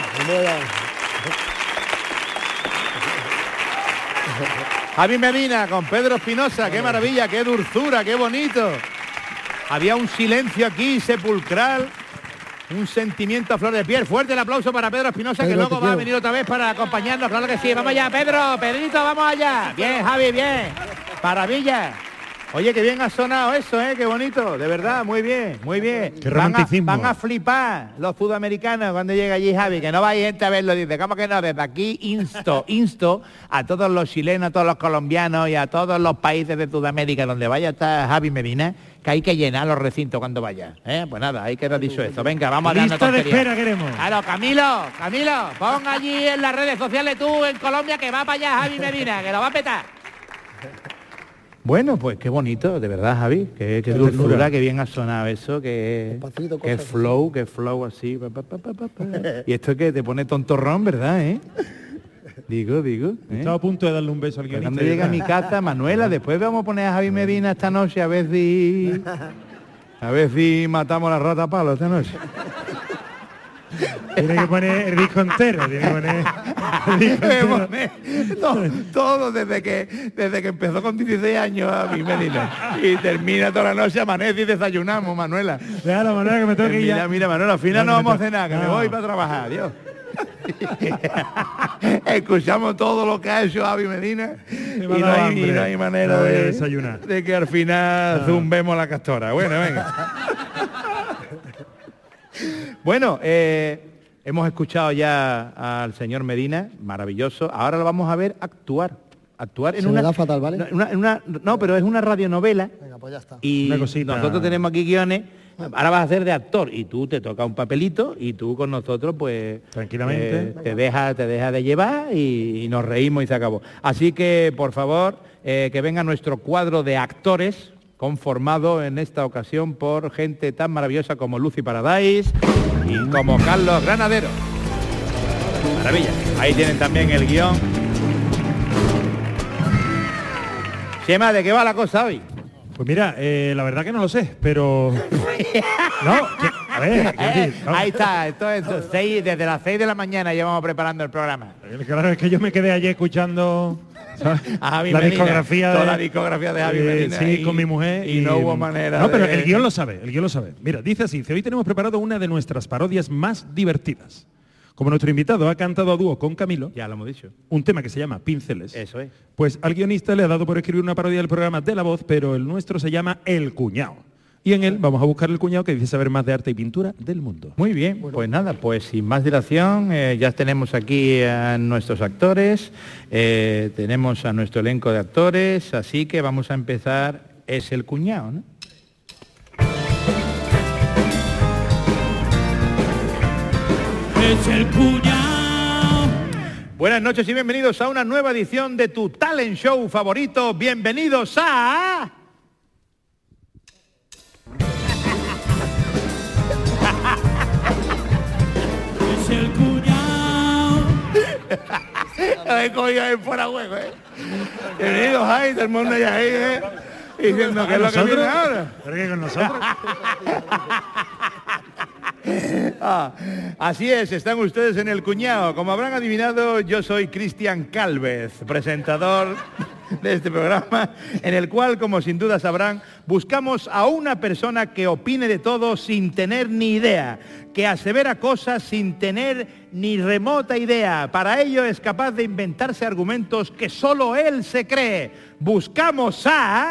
Javi Medina con Pedro Espinosa, qué maravilla, qué dulzura, qué bonito. Había un silencio aquí sepulcral, un sentimiento a flor de piel. Fuerte el aplauso para Pedro Espinosa, que luego va a venir otra vez para acompañarnos, claro que sí. Vamos allá, Pedrito, vamos allá. Bien, Javi, bien. Maravilla. Oye, qué bien ha sonado eso, qué bonito, de verdad, muy bien, muy bien. Qué romanticismo. Van a flipar los sudamericanos cuando llegue allí Javi, que no va gente a verlo, dice, ¿cómo que no? Desde aquí insto a todos los chilenos, a todos los colombianos y a todos los países de Sudamérica donde vaya a estar Javi Medina, que hay que llenar los recintos cuando vaya. Pues nada, ahí queda dicho esto. Venga, vamos a darnos lista de tonterías. espera queremos. Claro, Camilo, pon allí en las redes sociales tú en Colombia que va para allá Javi Medina, que lo va a petar. Bueno, pues qué bonito, de verdad, Javi, qué dulzura, qué bien ha sonado eso, qué flow así. Y esto es que te pone tontorrón, ¿verdad, Digo. Estaba a punto de darle un beso al guionista. Cuando llegue a mi casa, Manuela, después vamos a poner a Javi Medina esta noche a ver si matamos la rata a palo esta noche. Tiene que poner el disco entero, Todo desde que empezó con 16 años a mi Medina y termina toda la noche, amanece y desayunamos, Manuela. Déjalo, Manuela, que me tengo que ir ya. Mira, Manuela, al final no vamos a cenar, que me voy para trabajar, adiós. Escuchamos todo lo que ha hecho Javi Medina y no hay manera de que al final zumbemos la castora. Bueno, venga. Bueno, hemos escuchado ya al señor Medina, maravilloso. Ahora lo vamos a ver actuar en una... da fatal, ¿vale? No, pero es una radionovela. Venga, pues ya está. Y nosotros tenemos aquí guiones. Ahora vas a hacer de actor y tú te toca un papelito y tú con nosotros pues tranquilamente te deja de llevar y nos reímos y se acabó. Así que por favor que venga nuestro cuadro de actores conformado en esta ocasión por gente tan maravillosa como Lucy Paradise y como Carlos Granadero. Maravilla. Ahí tienen también el guión. Chema, ¿de qué va la cosa hoy? Pues mira, la verdad que no lo sé, pero... a ver, ahí está, esto es desde las 6 de la mañana llevamos preparando el programa. Claro, es que yo me quedé ayer escuchando... la Medina, discografía toda la discografía de Javi Medina. Sí, con mi mujer. Y no hubo manera. No, pero el guión lo sabe, Mira, dice así, hoy tenemos preparado una de nuestras parodias más divertidas. Como nuestro invitado ha cantado a dúo con Camilo, ya lo hemos dicho, un tema que se llama Pinceles. Eso es. Pues al guionista le ha dado por escribir una parodia del programa de La Voz, pero el nuestro se llama El Cuñao. y en él vamos a buscar el cuñado que dice saber más de arte y pintura del mundo. Muy bien, pues nada, pues sin más dilación, ya tenemos aquí a nuestros actores, tenemos a nuestro elenco de actores, así que vamos a empezar. Es el cuñado, ¿no? Es el cuñado. Buenas noches y bienvenidos a una nueva edición de tu talent show favorito. Bienvenidos a... Es el cuñado. Ay, coño, ahí fuera huevo, Bienvenidos ahí, todo el mundo ya ahí, diciendo que es lo que viene ahora. ¿Pero qué con nosotros? Así es, están ustedes en el cuñado. Como habrán adivinado, yo soy Cristian Calvez, presentador de este programa, en el cual, como sin duda sabrán, buscamos a una persona que opine de todo sin tener ni idea, que asevera cosas sin tener ni remota idea. Para ello es capaz de inventarse argumentos que solo él se cree. Buscamos a...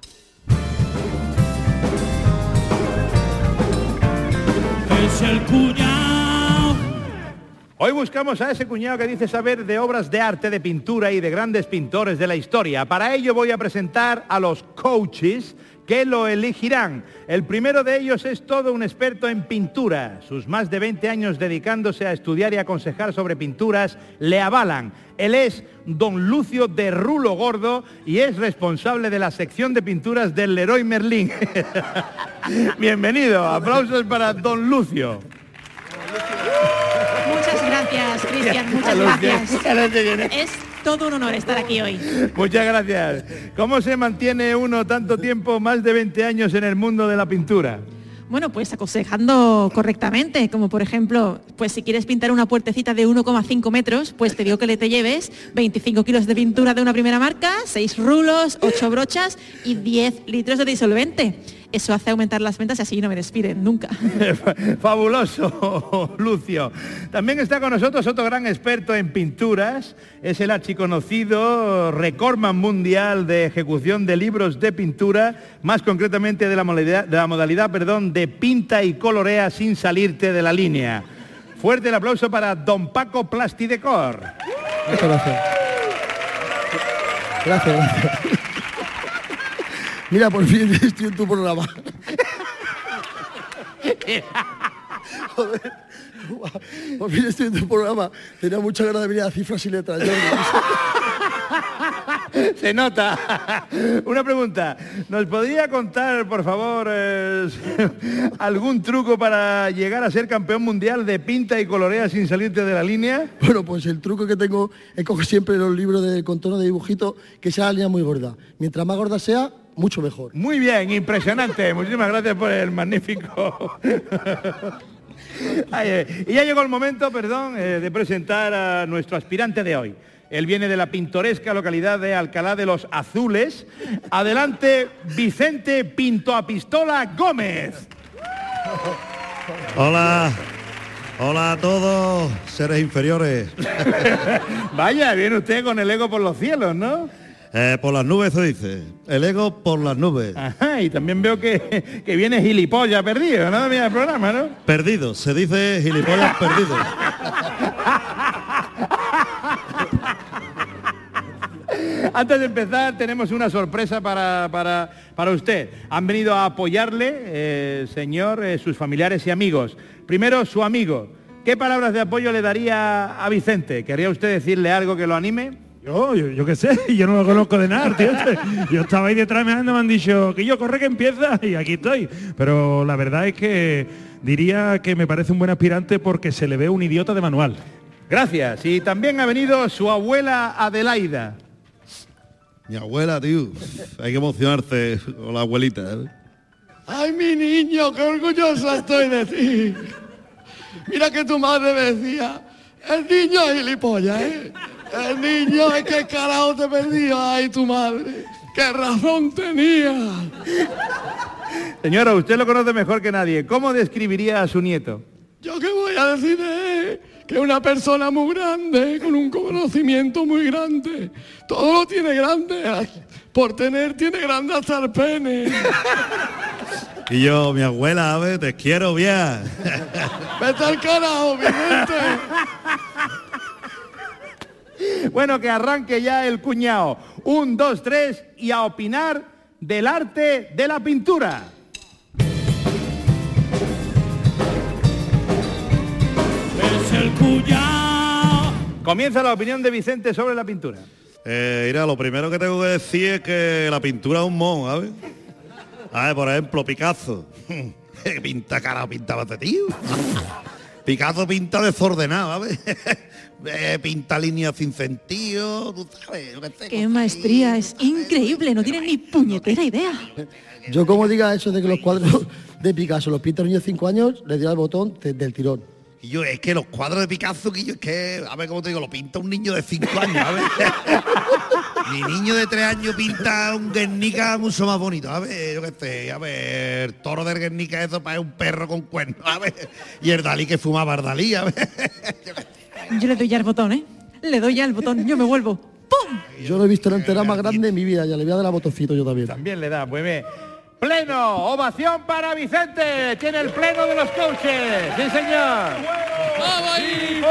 Es el cuñado. Hoy buscamos a ese cuñado que dice saber de obras de arte, de pintura y de grandes pintores de la historia. Para ello voy a presentar a los coaches que lo elegirán. El primero de ellos es todo un experto en pintura. Sus más de 20 años dedicándose a estudiar y aconsejar sobre pinturas le avalan. Él es don Lucio de Rulo Gordo y es responsable de la sección de pinturas del Leroy Merlin. Bienvenido, aplausos para don Lucio. Muchas gracias, Cristian, muchas gracias. Es todo un honor estar aquí hoy. Muchas gracias. ¿Cómo se mantiene uno tanto tiempo, más de 20 años en el mundo de la pintura? Bueno, pues aconsejando correctamente, como por ejemplo, pues si quieres pintar una puertecita de 1,5 metros, pues te digo que te lleves 25 kilos de pintura de una primera marca, 6 rulos, 8 brochas y 10 litros de disolvente. Eso hace aumentar las ventas y así no me despiden nunca. Fabuloso, Lucio. También está con nosotros otro gran experto en pinturas. Es el archiconocido recordman mundial de ejecución de libros de pintura, más concretamente de la modalidad de pinta y colorea sin salirte de la línea. Fuerte el aplauso para don Paco Plastidecor. Muchas gracias. Gracias. Mira, por fin estoy en tu programa. Joder, por fin estoy en tu programa. Tenía mucha ganas de venir a cifras y letras. Se nota. Una pregunta. ¿Nos podría contar, por favor, algún truco para llegar a ser campeón mundial de pinta y colorea sin salirte de la línea? Bueno, pues el truco que tengo es coger siempre los libros de contorno de dibujito, que sea la línea muy gorda. Mientras más gorda sea, mucho mejor. Muy bien, impresionante. Muchísimas gracias por el magnífico... Y ya llegó el momento, de presentar a nuestro aspirante de hoy. Él viene de la pintoresca localidad de Alcalá de los Azules. Adelante, Vicente Pinto a Pistola Gómez. Hola. Hola a todos, seres inferiores. Vaya, viene usted con el ego por los cielos, ¿no? Por las nubes se dice. El ego por las nubes. Ajá, y también veo que viene gilipollas perdido, ¿no? Mira el programa, ¿no? Perdido, se dice gilipollas perdido. Antes de empezar, tenemos una sorpresa para usted. Han venido a apoyarle, señor, sus familiares y amigos. Primero, su amigo. ¿Qué palabras de apoyo le daría a Vicente? ¿Querría usted decirle algo que lo anime? Yo qué sé, yo no lo conozco de nada, tío. Yo estaba ahí detrás me han dicho que yo corre que empieza y aquí estoy. Pero la verdad es que diría que me parece un buen aspirante porque se le ve un idiota de manual. Gracias. Y también ha venido su abuela Adelaida. Mi abuela, tío. Hay que emocionarse con la abuelita, ¿eh? Ay, mi niño, qué orgullosa estoy de ti. Mira que tu madre me decía, el niño es gilipollas, ¿eh? El niño es que carajo te perdió. Ay, tu madre. ¡Qué razón tenía! Señora, usted lo conoce mejor que nadie. ¿Cómo describiría a su nieto? Yo qué voy a decir de él, que es una persona muy grande, con un conocimiento muy grande. Todo lo tiene grande. Por tener tiene grande hasta el pene. Y yo, mi abuela, a ver, te quiero bien. Vete al carajo, Vicente. Bueno, que arranque ya el cuñado. 1, 2, 3 y a opinar del arte de la pintura. Es el cuñado. Comienza la opinión de Vicente sobre la pintura. Mira, lo primero que tengo que decir es que la pintura es un mon, ¿sabes? A ver, por ejemplo, Picasso. Pinta cara, pintaba este tío. Picasso pinta desordenado, ¿sabes? Pinta líneas sin sentido, tú sabes. ¡Qué maestría! Es increíble, no tienen ni puñetera idea. Yo como diga eso de que los cuadros de Picasso los pinta un niño de 5 años, le doy al botón del tirón. Y yo, es que los cuadros de Picasso, que yo, es que, a ver cómo te digo, lo pinta un niño de 5 años, a ver. Mi niño de 3 años pinta un Guernica mucho más bonito, a ver, yo qué sé, a ver, el toro del Guernica, eso para un perro con cuernos, a ver. Y el Dalí que fumaba el Dalí, a ver. Yo le doy ya al botón, ¿eh? Le doy ya al botón, yo me vuelvo. ¡Pum! Yo no he visto la entera más grande en mi vida, ya le voy a dar a botoncito yo también. También le da, pues bien. Pleno, ovación para Vicente. Tiene el pleno de los coaches. Sí, señor. ¡Vamos ahí!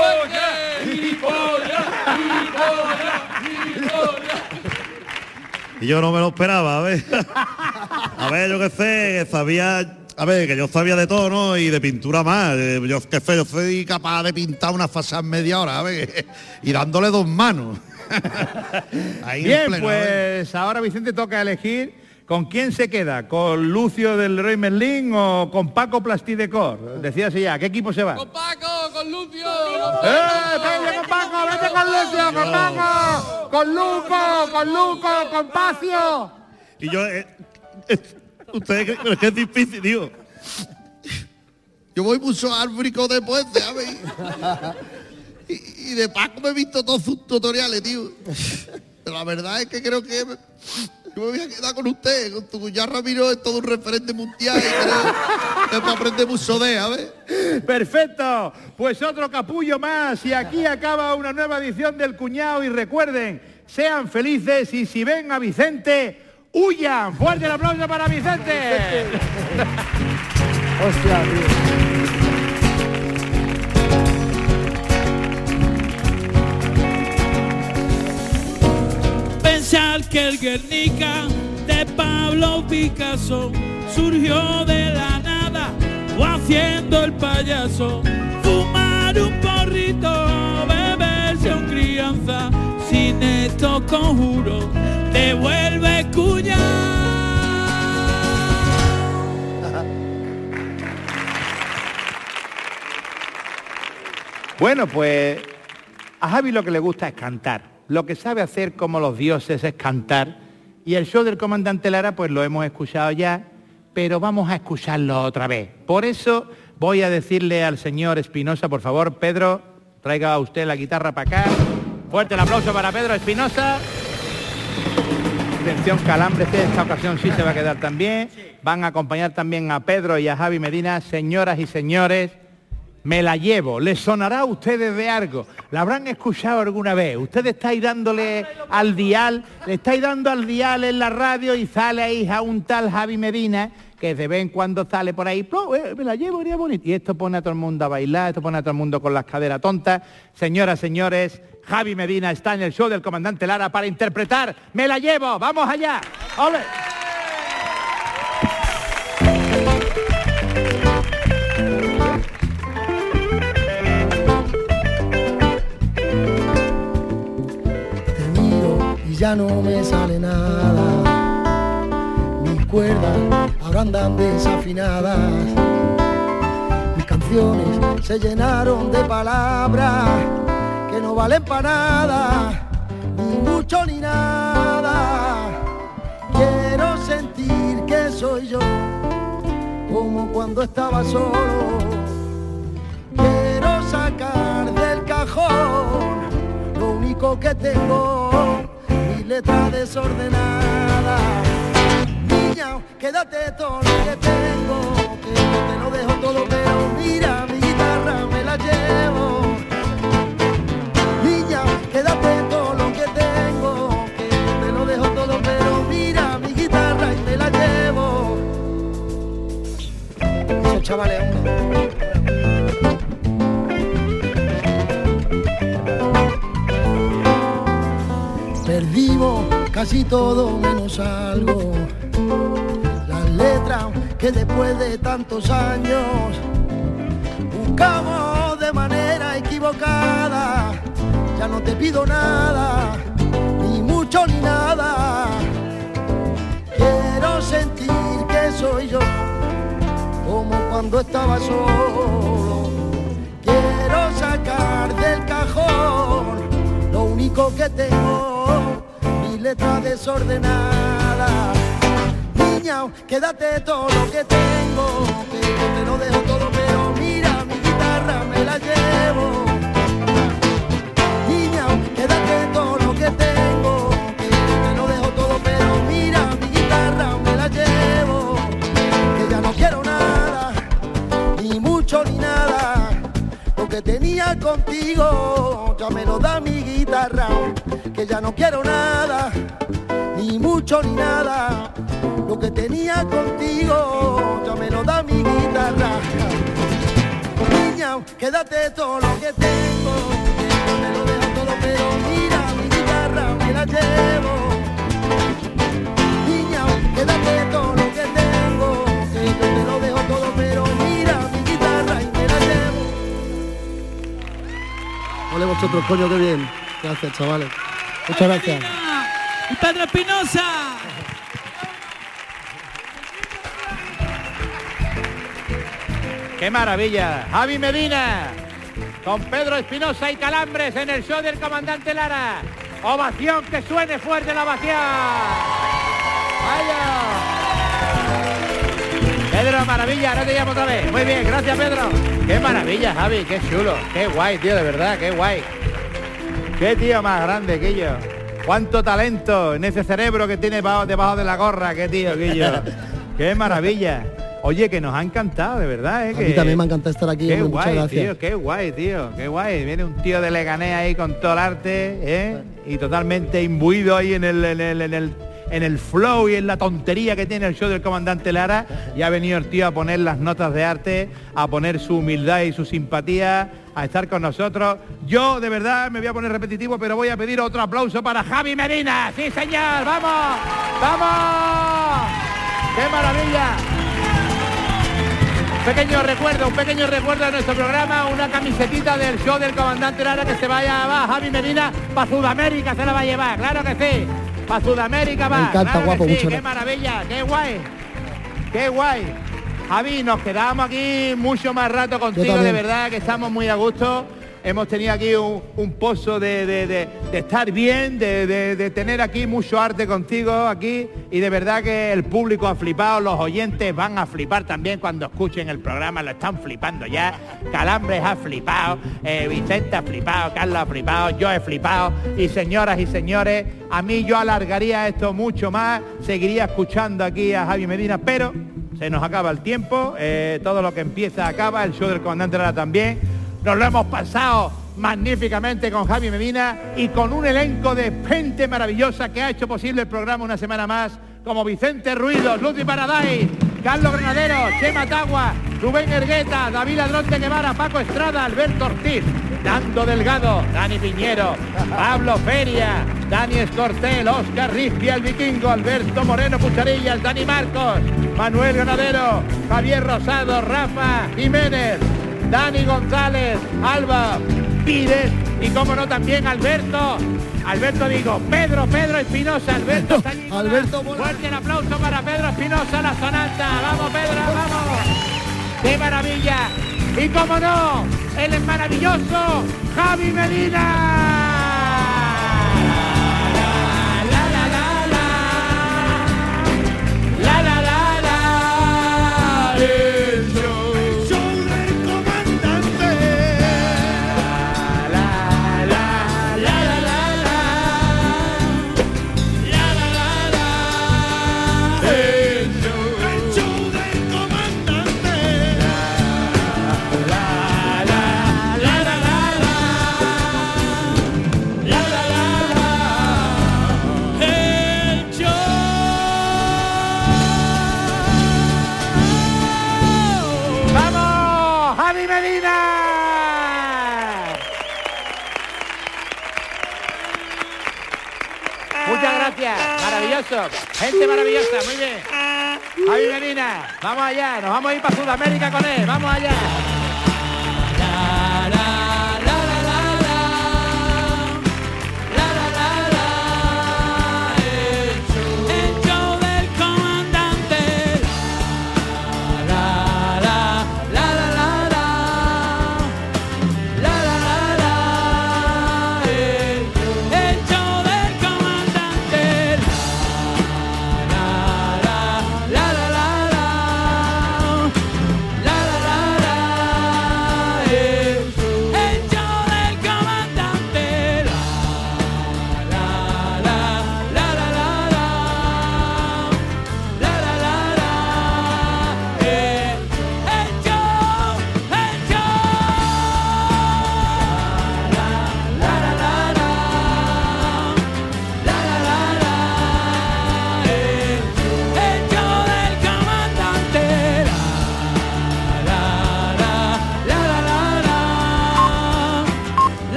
Y yo no me lo esperaba, a ver. A ver, yo qué sé, sabía... A ver, que yo sabía de todo, ¿no? Y de pintura más. Yo qué sé, yo soy capaz de pintar una fachada en media hora, a ver. Y dándole 2 manos. Ahí bien, pleno, pues ahora Vicente toca elegir con quién se queda. ¿Con Lucio del Leroy Merlin o con Paco Plastidecor? Decíase ya, ¿qué equipo se va? ¡Con Paco! ¡Con Lucio! ¡Vete con Paco! ¡Vete con Lucio! ¡Con Paco! ¡Con Luco! ¡Con Luco! ¡Con Pacio! Y yo... ustedes creen, pero es que es difícil, tío. Yo voy mucho al brico después, ¿sabes? Y de Paco me he visto todos sus tutoriales, tío. Pero la verdad es que creo que yo me voy a quedar con usted, con tu cuñado Ramiro, es todo un referente mundial y creo que para aprender mucho de, ¿sabes? Perfecto, pues otro capullo más y aquí acaba una nueva edición del Cuñado y recuerden, sean felices y si ven a Vicente, huyan. Fuerte el aplauso para Vicente. Hostia, tío. Pensar que el Guernica de Pablo Picasso surgió de la nada o haciendo el payaso, fumar un porrito, beberse un crianza, sin estos conjuros te vuelve cuñado. Bueno, pues a Javi lo que le gusta es cantar. Lo que sabe hacer como los dioses es cantar. Y el show del comandante Lara pues lo hemos escuchado ya, pero vamos a escucharlo otra vez. Por eso voy a decirle al señor Espinosa, por favor, Pedro, traiga usted la guitarra para acá. Fuerte el aplauso para Pedro Espinosa. Atención, Calambres, esta ocasión sí se va a quedar también. Van a acompañar también a Pedro y a Javi Medina. Señoras y señores, me la llevo. Les sonará a ustedes de algo. ¿La habrán escuchado alguna vez? Ustedes estáis dándole al dial, le estáis dando al dial en la radio y sale ahí a un tal Javi Medina, que de vez en cuando sale por ahí, me la llevo, sería bonito. Y esto pone a todo el mundo a bailar, esto pone a todo el mundo con las caderas tontas. Señoras, señores, Javi Medina está en el show del comandante Lara para interpretar Me la llevo. ¡Vamos allá! ¡Ole! Ya no me sale nada, mis cuerdas ahora andan desafinadas, mis canciones se llenaron de palabras que no valen para nada, ni mucho ni nada. Quiero sentir que soy yo, como cuando estaba solo. Quiero sacar del cajón lo único que tengo, letra desordenada. Niña, quédate todo lo que tengo, que yo te lo dejo todo, pero mira, mi guitarra me la llevo. Niña, quédate todo lo que tengo, que yo te lo dejo todo, pero mira, mi guitarra y me la llevo. escribo casi todo menos algo. Las letras que después de tantos años buscamos de manera equivocada. Ya no te pido nada, ni mucho ni nada. Quiero sentir que soy yo, como cuando estaba solo. Quiero sacar del cajón lo único que tengo, mi letra desordenada. Niña, quédate todo lo que tengo, que yo te lo dejo todo, pero mira, mi guitarra me la llevo. Niña, quédate todo lo que tengo, que yo te lo dejo todo, pero mira, mi guitarra me la llevo. Que ya no quiero nada, ni mucho ni nada. Lo que tenía contigo ya me lo da mi guitarra. Que ya no quiero nada, ni mucho ni nada. Lo que tenía contigo ya me lo da mi guitarra. Niña, quédate todo lo que tengo, que yo me lo dejo todo, pero mira, mi guitarra me la llevo. Niña, quédate todo lo que tengo, que yo te lo dejo todo, pero mira, mi guitarra y me la llevo. Ole vosotros, coño, qué bien. Gracias, chavales. Muchas gracias. Y Pedro Espinosa. ¡Qué maravilla! Javi Medina, con Pedro Espinosa y Calambres en el show del comandante Lara. Ovación, que suene fuerte la ovación. ¡Vaya! Pedro, maravilla, no te llamo otra vez. Muy bien, gracias, Pedro. ¡Qué maravilla, Javi! ¡Qué chulo! ¡Qué guay, tío, de verdad! ¡Qué guay! ¡Qué tío más grande, Guillo! ¡Cuánto talento en ese cerebro que tiene debajo de la gorra! ¡Qué tío, Guillo! ¡Qué maravilla! Oye, que nos ha encantado, de verdad, ¿eh? A mí también me ha encantado estar aquí. Qué hombre, guay, muchas gracias. tío, qué guay, tío, qué guay. Viene un tío de Leganés ahí con todo el arte, ¿eh? Y totalmente imbuido ahí en el flow y en la tontería que tiene el show del comandante Lara. Y ha venido el tío a poner las notas de arte, a poner su humildad y su simpatía, a estar con nosotros. Yo, de verdad, me voy a poner repetitivo, pero voy a pedir otro aplauso para Javi Medina. ¡Sí, señor! ¡Vamos! ¡Vamos! ¡Qué maravilla! Un pequeño recuerdo de nuestro programa, una camisetita del show del comandante Lara que se vaya a llevar Javi Medina para Sudamérica, se la va a llevar, claro que sí, para Sudamérica va, me encanta, claro guapo, que sí, mucho qué maravilla, qué guay. Javi, nos quedamos aquí mucho más rato contigo, de verdad que estamos muy a gusto. Hemos tenido aquí un pozo de estar bien, de tener aquí mucho arte contigo aquí, y de verdad que el público ha flipado, los oyentes van a flipar también cuando escuchen el programa, lo están flipando ya. Calambres ha flipado, Vicente ha flipado, Carlos ha flipado, yo he flipado, y señoras y señores, a mí yo alargaría esto mucho más, seguiría escuchando aquí a Javi Medina, pero se nos acaba el tiempo, todo lo que empieza acaba, el show del comandante Lara también. Nos lo hemos pasado magníficamente con Javi Medina y con un elenco de gente maravillosa que ha hecho posible el programa una semana más, como Vicente Ruido, Lucy Paradise, Carlos Granadero, Chema Tagua, Rubén Ergueta, David Ladrón de Guevara, Paco Estrada, Alberto Ortiz, Nando Delgado, Dani Piñero, Pablo Feria, Dani Escortel, Oscar Ripia, el Vikingo, Alberto Moreno Pucharillas, Dani Marcos, Manuel Granadero, Javier Rosado, Rafa Jiménez, Dani González, Alba Pires y como no también Pedro Espinosa, Alberto, fuerte el aplauso para Pedro Espinosa, la sonata, vamos Pedro, vamos, qué maravilla, y como no, el maravilloso Javi Medina. Muchas gracias. Maravilloso. Gente maravillosa. Muy bien. Javi Medina. Vamos allá. Nos vamos a ir para Sudamérica con él. Vamos allá.